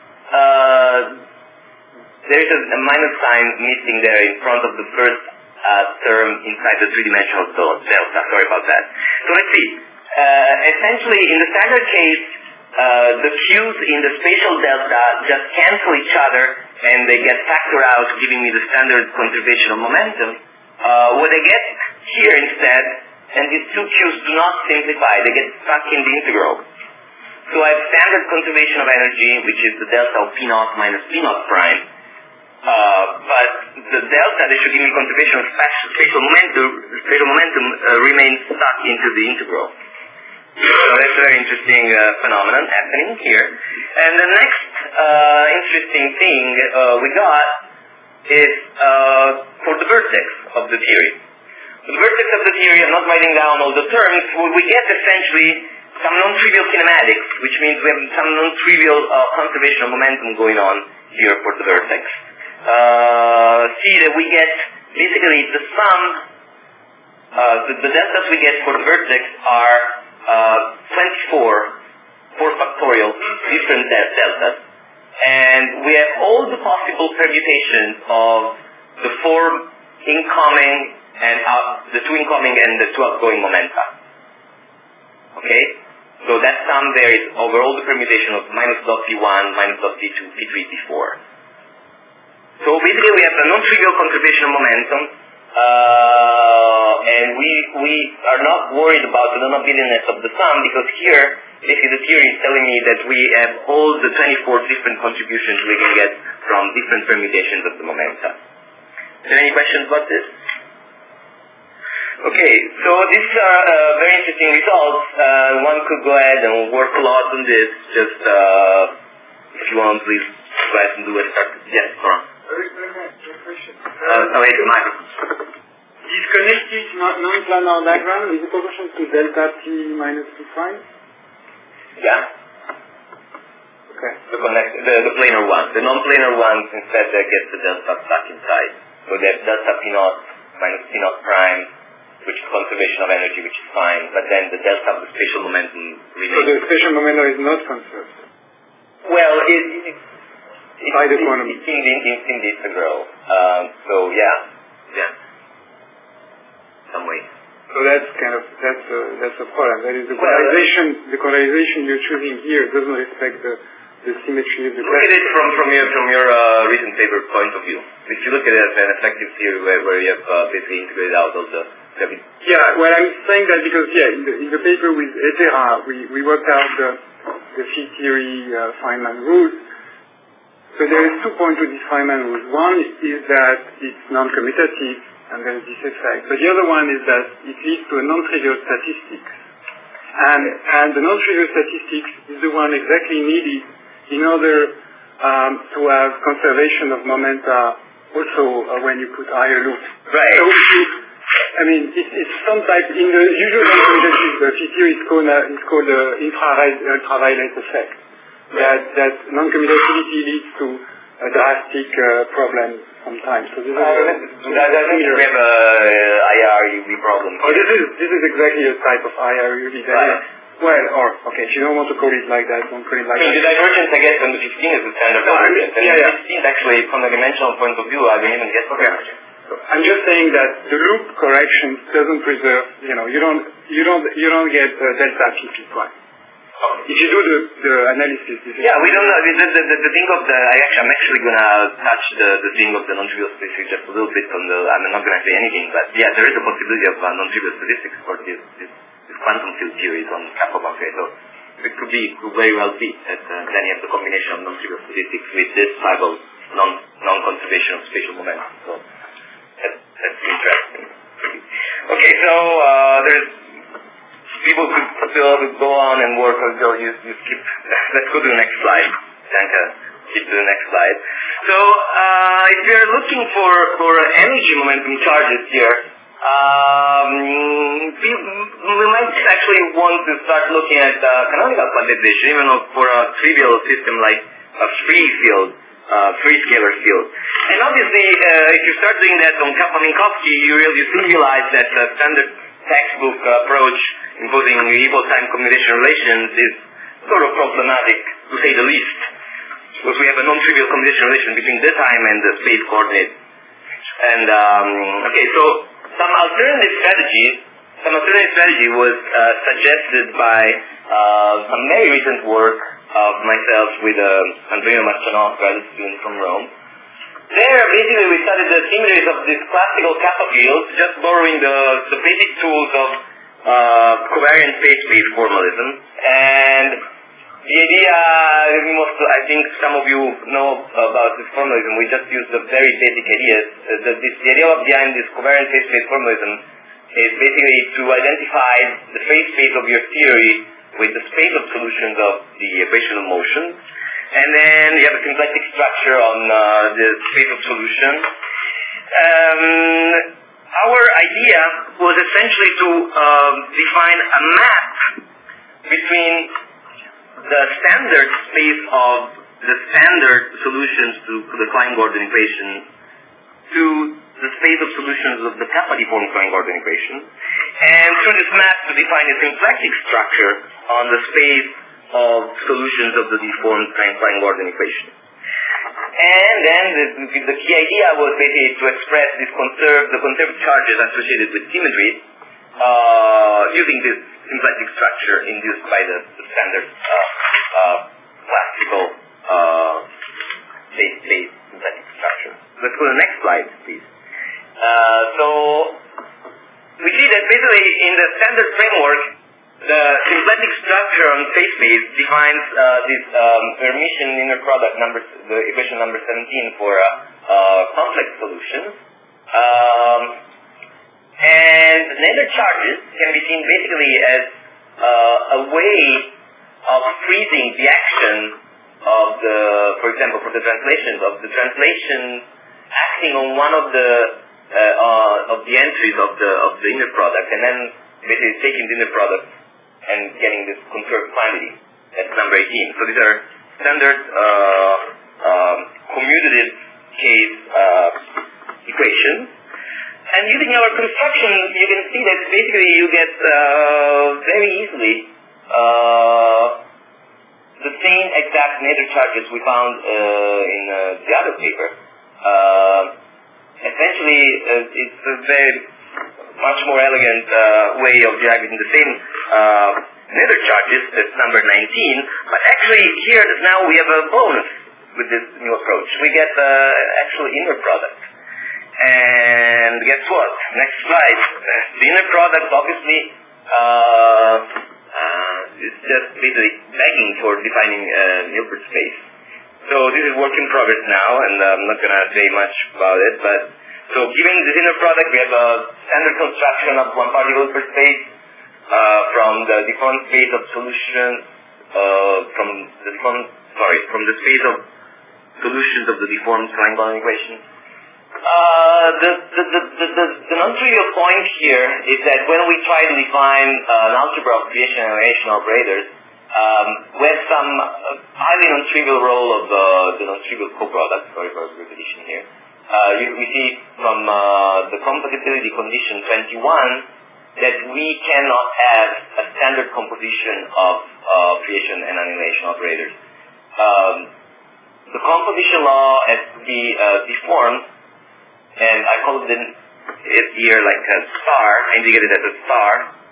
there's a minus sign missing there in front of the first term inside the three-dimensional delta. Sorry about that. So let's see. Essentially, in the standard case, the q's in the spatial delta just cancel each other and they get factored out, giving me the standard conservation of momentum. What I get here instead, and these two q's do not simplify, they get stuck in the integral. So I have standard conservation of energy, which is the delta of P naught minus P naught prime. But the delta that should give me conservation of spatial momentum remains stuck into the integral. So that's a very interesting phenomenon happening here. And the next interesting thing we got is for the vertex of the theory. For the vertex of the theory, I'm not writing down all the terms, we get essentially some non-trivial kinematics, which means we have some non-trivial conservation of momentum going on here for the vertex. See that we get basically the sum, the deltas we get for the vertex are 24 factorial different deltas, and we have all the possible permutations of the four incoming and the two incoming and the two outgoing momenta. Okay, so that sum there is over all the permutation of minus dot P1, minus dot P2, P3, P4. So basically we have a non-trivial conservation of momentum, and we are not worried about the non-abelianness of the sum, because here basically the theory is telling me that we have all the 24 different contributions we can get from different permutations of the momenta. Is there any questions about this? Okay, so these are very interesting results. One could go ahead and work a lot on this. Just if you want, please go ahead and do it. Yes, Laurent. Sorry, it's mine. This connected non-planar diagram is in proportion to delta P minus P prime? Yeah. Okay. The planar ones. The non-planar ones instead they get the delta stuck inside. So they have delta P naught minus P naught prime, which is conservation of energy, which is fine, but then the delta of the spatial momentum remains. So the spatial momentum is not conserved? Well, it's by the quantum. It's in the integral. So yeah. So that's a problem. That is the polarization you're choosing here doesn't respect the symmetry of the Look at it from your recent paper point of view. If you look at it as an effective theory where you have basically integrated out all the gravity. Yeah, well, I'm saying that because in the paper with Etera, we worked out the field theory Feynman rules. So there is 2 points to this Feynman rules. One is that it's non-commutative, and there's this effect. But the other one is that it leads to a non-trivial statistics. And the non-trivial statistics is the one exactly needed in order to have conservation of momenta also when you put higher loops. Right. So it's some type, in the usual non-commutative field theory, it's called the ultraviolet effect. That non-commutativity leads to a drastic problem sometimes. So this is we have a IR UV problem. Oh, this is exactly a type of IR UV. If you don't want to call it like that, don't call it like that. The divergence, I guess, on the 15 is the standard divergence. And 15 actually, from the dimensional point of view, I don't even get the divergence. So I'm just saying that the loop correction doesn't preserve. You don't get delta PP twice. If you do the analysis, we don't know. The thing of I'm actually gonna touch the thing of the non-trivial statistics just a little bit I'm not gonna say anything, but there is a possibility of non-trivial statistics for this quantum field theories on kappa bucket. So it could very well be that then you have the combination of non-trivial statistics with this type of non-conservation of spatial momentum. So that's interesting. Okay, so there's people could go on and work until you skip. Let's go to the next slide. Danka, skip to the next slide. So if you're looking for energy momentum charges here, we might actually want to start looking at canonical quantization, even for a trivial system like a free scalar field. And obviously, if you start doing that on Kappa-Minkowski, you realize that the standard textbook approach imposing equal time commutation relations is sort of problematic, to say the least, because we have a non-trivial commutation relation between the time and the space coordinate. And so some alternative strategy was suggested by some very recent work of myself with Antonio Marciano, graduate student from Rome. There, basically, we studied the symmetries of this classical kappa field, just borrowing the basic tools of covariant phase-space formalism. And the idea, I think some of you know about this formalism. We just used the very basic ideas. The idea behind this covariant phase-space formalism is basically to identify the phase space of your theory with the space of solutions of the equational motion. And then you have a symplectic structure on the space of solution. Our idea was essentially to define a map between the standard space of the standard solutions to the Klein-Gordon equation to the space of solutions of the kappa-deformed Klein-Gordon equation, and through this map to define a symplectic structure on the space of solutions of the deformed Klein-Gordon equation. And then the key idea was basically to express the conserved charges associated with symmetry using this symplectic structure induced by the standard classical phase-space symplectic structure. Let's go to the next slide, please. So we see that basically in the standard framework, the symplectic structure on phase space defines this Hermitian inner product the equation number 17 for complex solutions. And Nether charges can be seen basically as a way of freezing the action of for example, for the translations of the translation acting on one of the entries of the inner product, and then basically taking the inner product and getting this conserved quantity. That's number 18. So these are standard commutative case equations. And using our construction, you can see that basically you get very easily the same exact Nether charges we found in the other paper. Essentially, it's a very much more elegant way of deriving the same nether charges, that's number 19, but actually here now we have a bonus with this new approach. We get the actual inner product. And guess what? Next slide. The inner product obviously is just basically begging for defining Hilbert space. So this is work in progress now, and I'm not going to say much about it, but so given this inner product, we have a standard construction of one particle per space from the deformed space of solution, from the space of solutions of the deformed Klein-Bonding equation. The non-trivial point here is that when we try to define an algebra of creation and annihilation operators, we have some highly non-trivial role of the non-trivial coproduct. Sorry for the repetition here. We see from the compatibility condition 21 that we cannot have a standard composition of creation and annihilation operators. The composition law has to be deformed, and I call it here like a star. I indicate it as a star.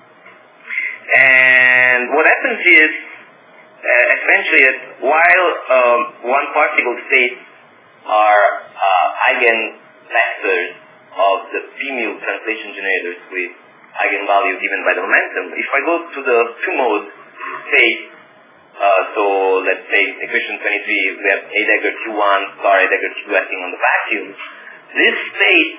And what happens is, essentially, that while one particle states are eigenvectors of the p-mu translation generators with eigenvalue given by the momentum, if I go to the two-mode state, so let's say equation 23, we have A dagger Q1 star A dagger Q2 acting on the vacuum. This state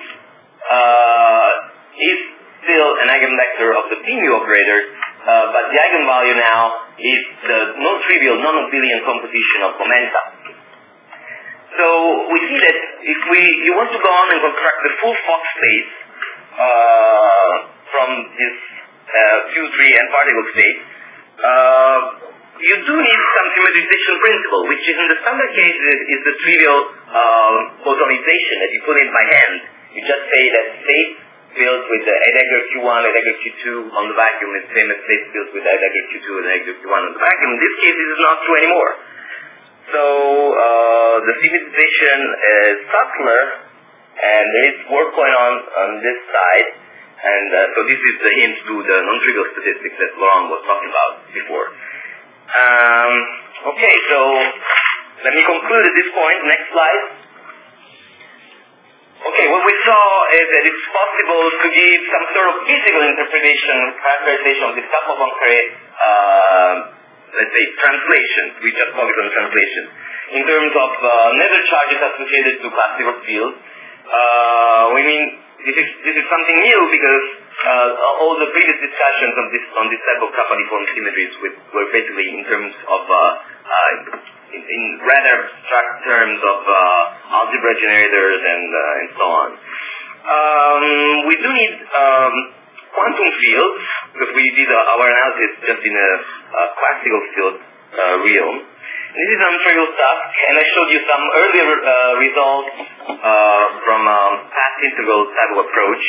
is still an eigenvector of the p-mu operator, but the eigenvalue now is the non-trivial, non-abelian composition of momenta. So we see that if you want to go on and construct the full Fock space from this Q3 and particle state, you do need some symmetrization principle, which is in the standard case is the trivial botomization that you put in by hand. You just say that state filled with the A dagger Q1, A dagger Q2 on the vacuum is the same as state filled with A dagger Q2 and A dagger Q1 on the vacuum. In this case, this is not true anymore. So the symmetrization is subtler, and there is work going on this side, and so this is the hint to the non-trivial statistics that Laurent was talking about before. Okay, so let me conclude at this point. Next slide. Okay, what we saw is that it's possible to give some sort of physical interpretation, characterization of this Kappa-Poincare, let's say, translation. We just focus on translation. In terms of nether charges associated to classical fields, we mean this is something new because all the previous discussions on this type of kappa deformed symmetries were basically in terms of in rather abstract terms of algebra generators and so on. We do need quantum fields because we did our analysis just in a classical field realm. And this is non-trivial stuff, and I showed you some earlier results from path integral type of approach.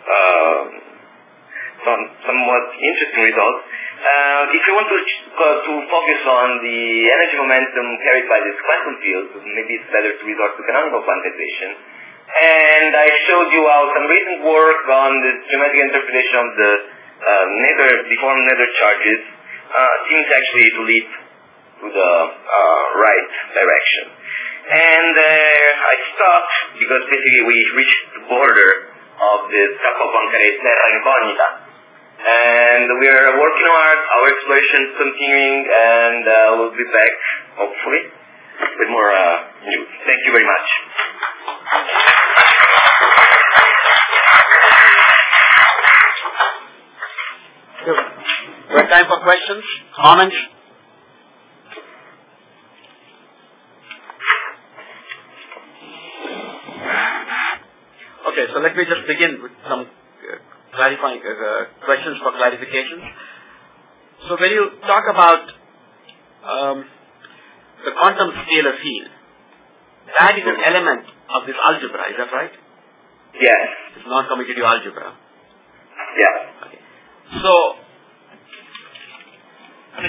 Some somewhat interesting results. If you want to focus on the energy momentum carried by this quantum field, maybe it's better to resort to canonical quantization. And I showed you how some recent work on the geometric interpretation of the deformed nether charges seems actually to lead to the right direction. And I stopped because basically we reached the border of this Kappa-Poincare terra incognita. And we are working hard, our exploration is continuing, and we'll be back, hopefully, with more news. Thank you very much. We have time for questions, comments. Okay, so let me just begin with some clarifying questions for clarification. So when you talk about the quantum scalar field, that is an element of this algebra, is that right? Yes. It's non-commutative algebra. Yeah. Okay. So,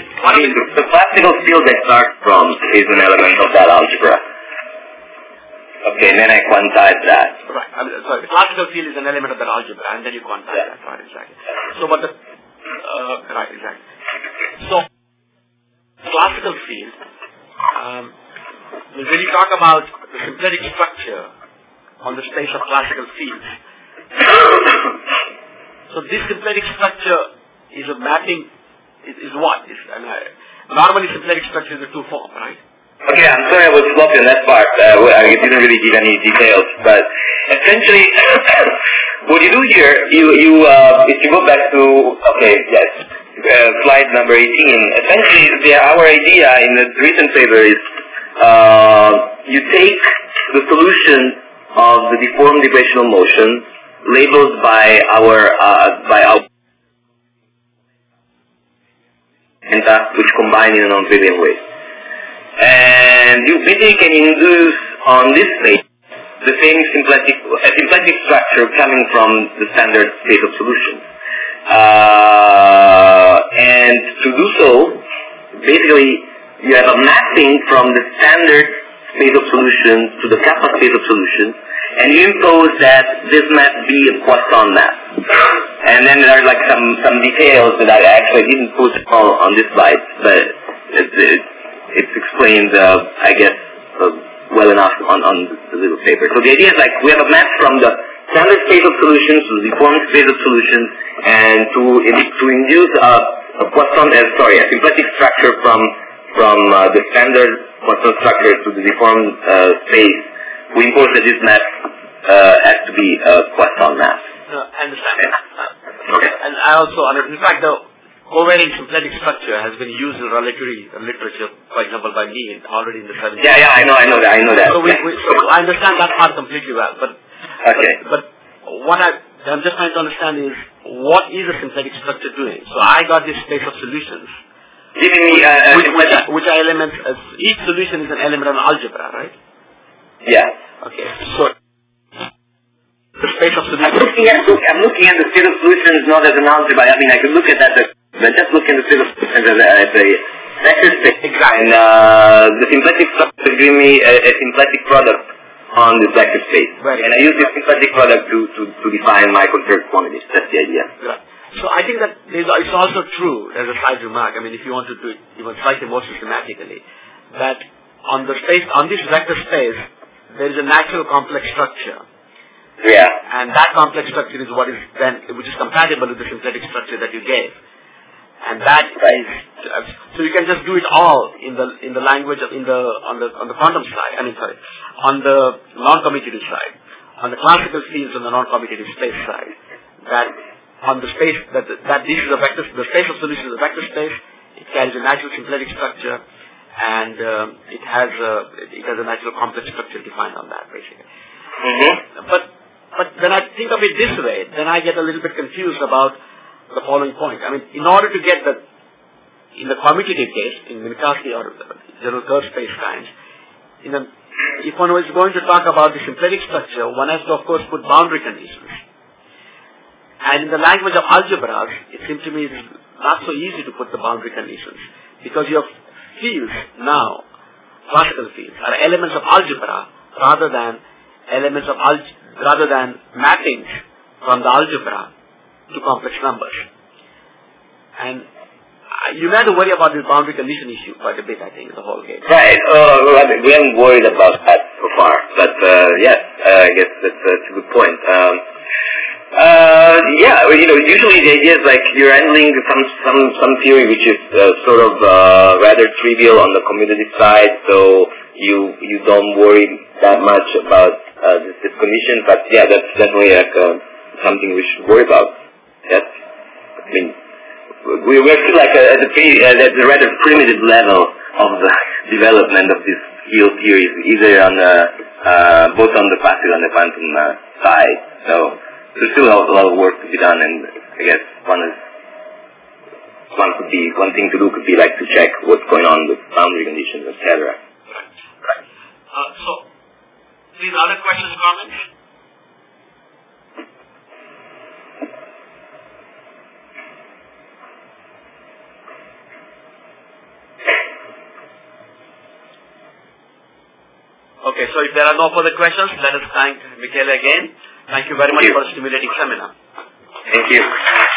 the classical field that starts from is an element of that algebra. Okay, and then I quantize that. Right. Sorry, the classical field is an element of that algebra, and then you quantize that. Right, exactly. So, but the right, exactly. So, classical field. When you talk about the symplectic structure on the space of classical fields, so this symplectic structure is a mapping. Is what? Normally symplectic structure is a two-form, right? Okay, I'm sorry I was sloppy on that part. I didn't really give any details, but essentially, what you do here, if you go back to, slide number 18, essentially our idea in the recent paper is you take the solution of the deformed equational motion labeled by our which combine in a non-trivial way. And you basically can induce on this space the same symplectic structure coming from the standard space of solutions. And to do so, basically you have a mapping from the standard space of solutions to the kappa space of solutions, and you impose that this map be a Poisson map. And then there are like some details that I actually didn't put all on this slide, but it's explained, I guess, well enough on the little paper. So the idea is like we have a map from the standard space of solutions to the deformed space of solutions, and to induce a symplectic structure from the standard Poisson structure to the deformed space, we impose that this map has to be a Poisson map. I understand. Okay. And in fact, the covariant symplectic structure has been used in relatory literature, for example, by me already in the 70s. Yeah, I know that. So, so I understand that part completely well, but what I'm just trying to understand is what is a symplectic structure doing? So I got this space of solutions. Giving me which are elements. Each solution is an element of an algebra, right? Yeah. Okay. So the space of solutions. I'm looking at the space of solutions not as an algebra. I mean, I could look at that, but just look at the space of solutions as a vector space. Exactly. And the symplectic structure gives me a symplectic product on this vector space. Right. And I use this symplectic product to define my conserved quantities. That's the idea. Right. So I think that it's also true, as a side remark, I mean, if you want to do it even slightly more systematically, that on this vector space, there is a natural complex structure. Yeah. And that complex structure is which is compatible with the symplectic structure that you gave. And that is, so you can just do it all in the language on the quantum side, on the non-commutative side, on the classical fields on the non-commutative space side, that on the space that this is a vector, the space of solution is a vector space. It carries a natural symplectic structure, and it has a natural complex structure defined on that, basically. Mm-hmm. But when I think of it this way, then I get a little bit confused about the following point. I mean, in order to get in the commutative case, in Minkowski or general curve space times, if one was going to talk about the symplectic structure, one has to, of course, put boundary conditions. And in the language of algebras, it seems to me it's not so easy to put the boundary conditions, because your fields now, classical fields, are elements of algebra rather than mappings from the algebra to complex numbers. And you have to worry about this boundary condition issue quite a bit, I think, in the whole game. Right. We haven't worried about that so far, but yes, I guess that's a good point. Usually the idea is like you're handling some theory which is sort of rather trivial on the commutative side, so you don't worry that much about this condition. But yeah, that's definitely like something we should worry about. Yes, I mean we're still like at the rather primitive level of the development of these field theories, either on the both on the classical and the quantum side. So there's still a lot of work to be done, and I guess one thing to do could be like to check what's going on with boundary conditions, etc. Right. So, please, other questions, comments? Okay. Okay, so if there are no further questions, let us thank Michele again. Thank you very much for a stimulating seminar. Thank you.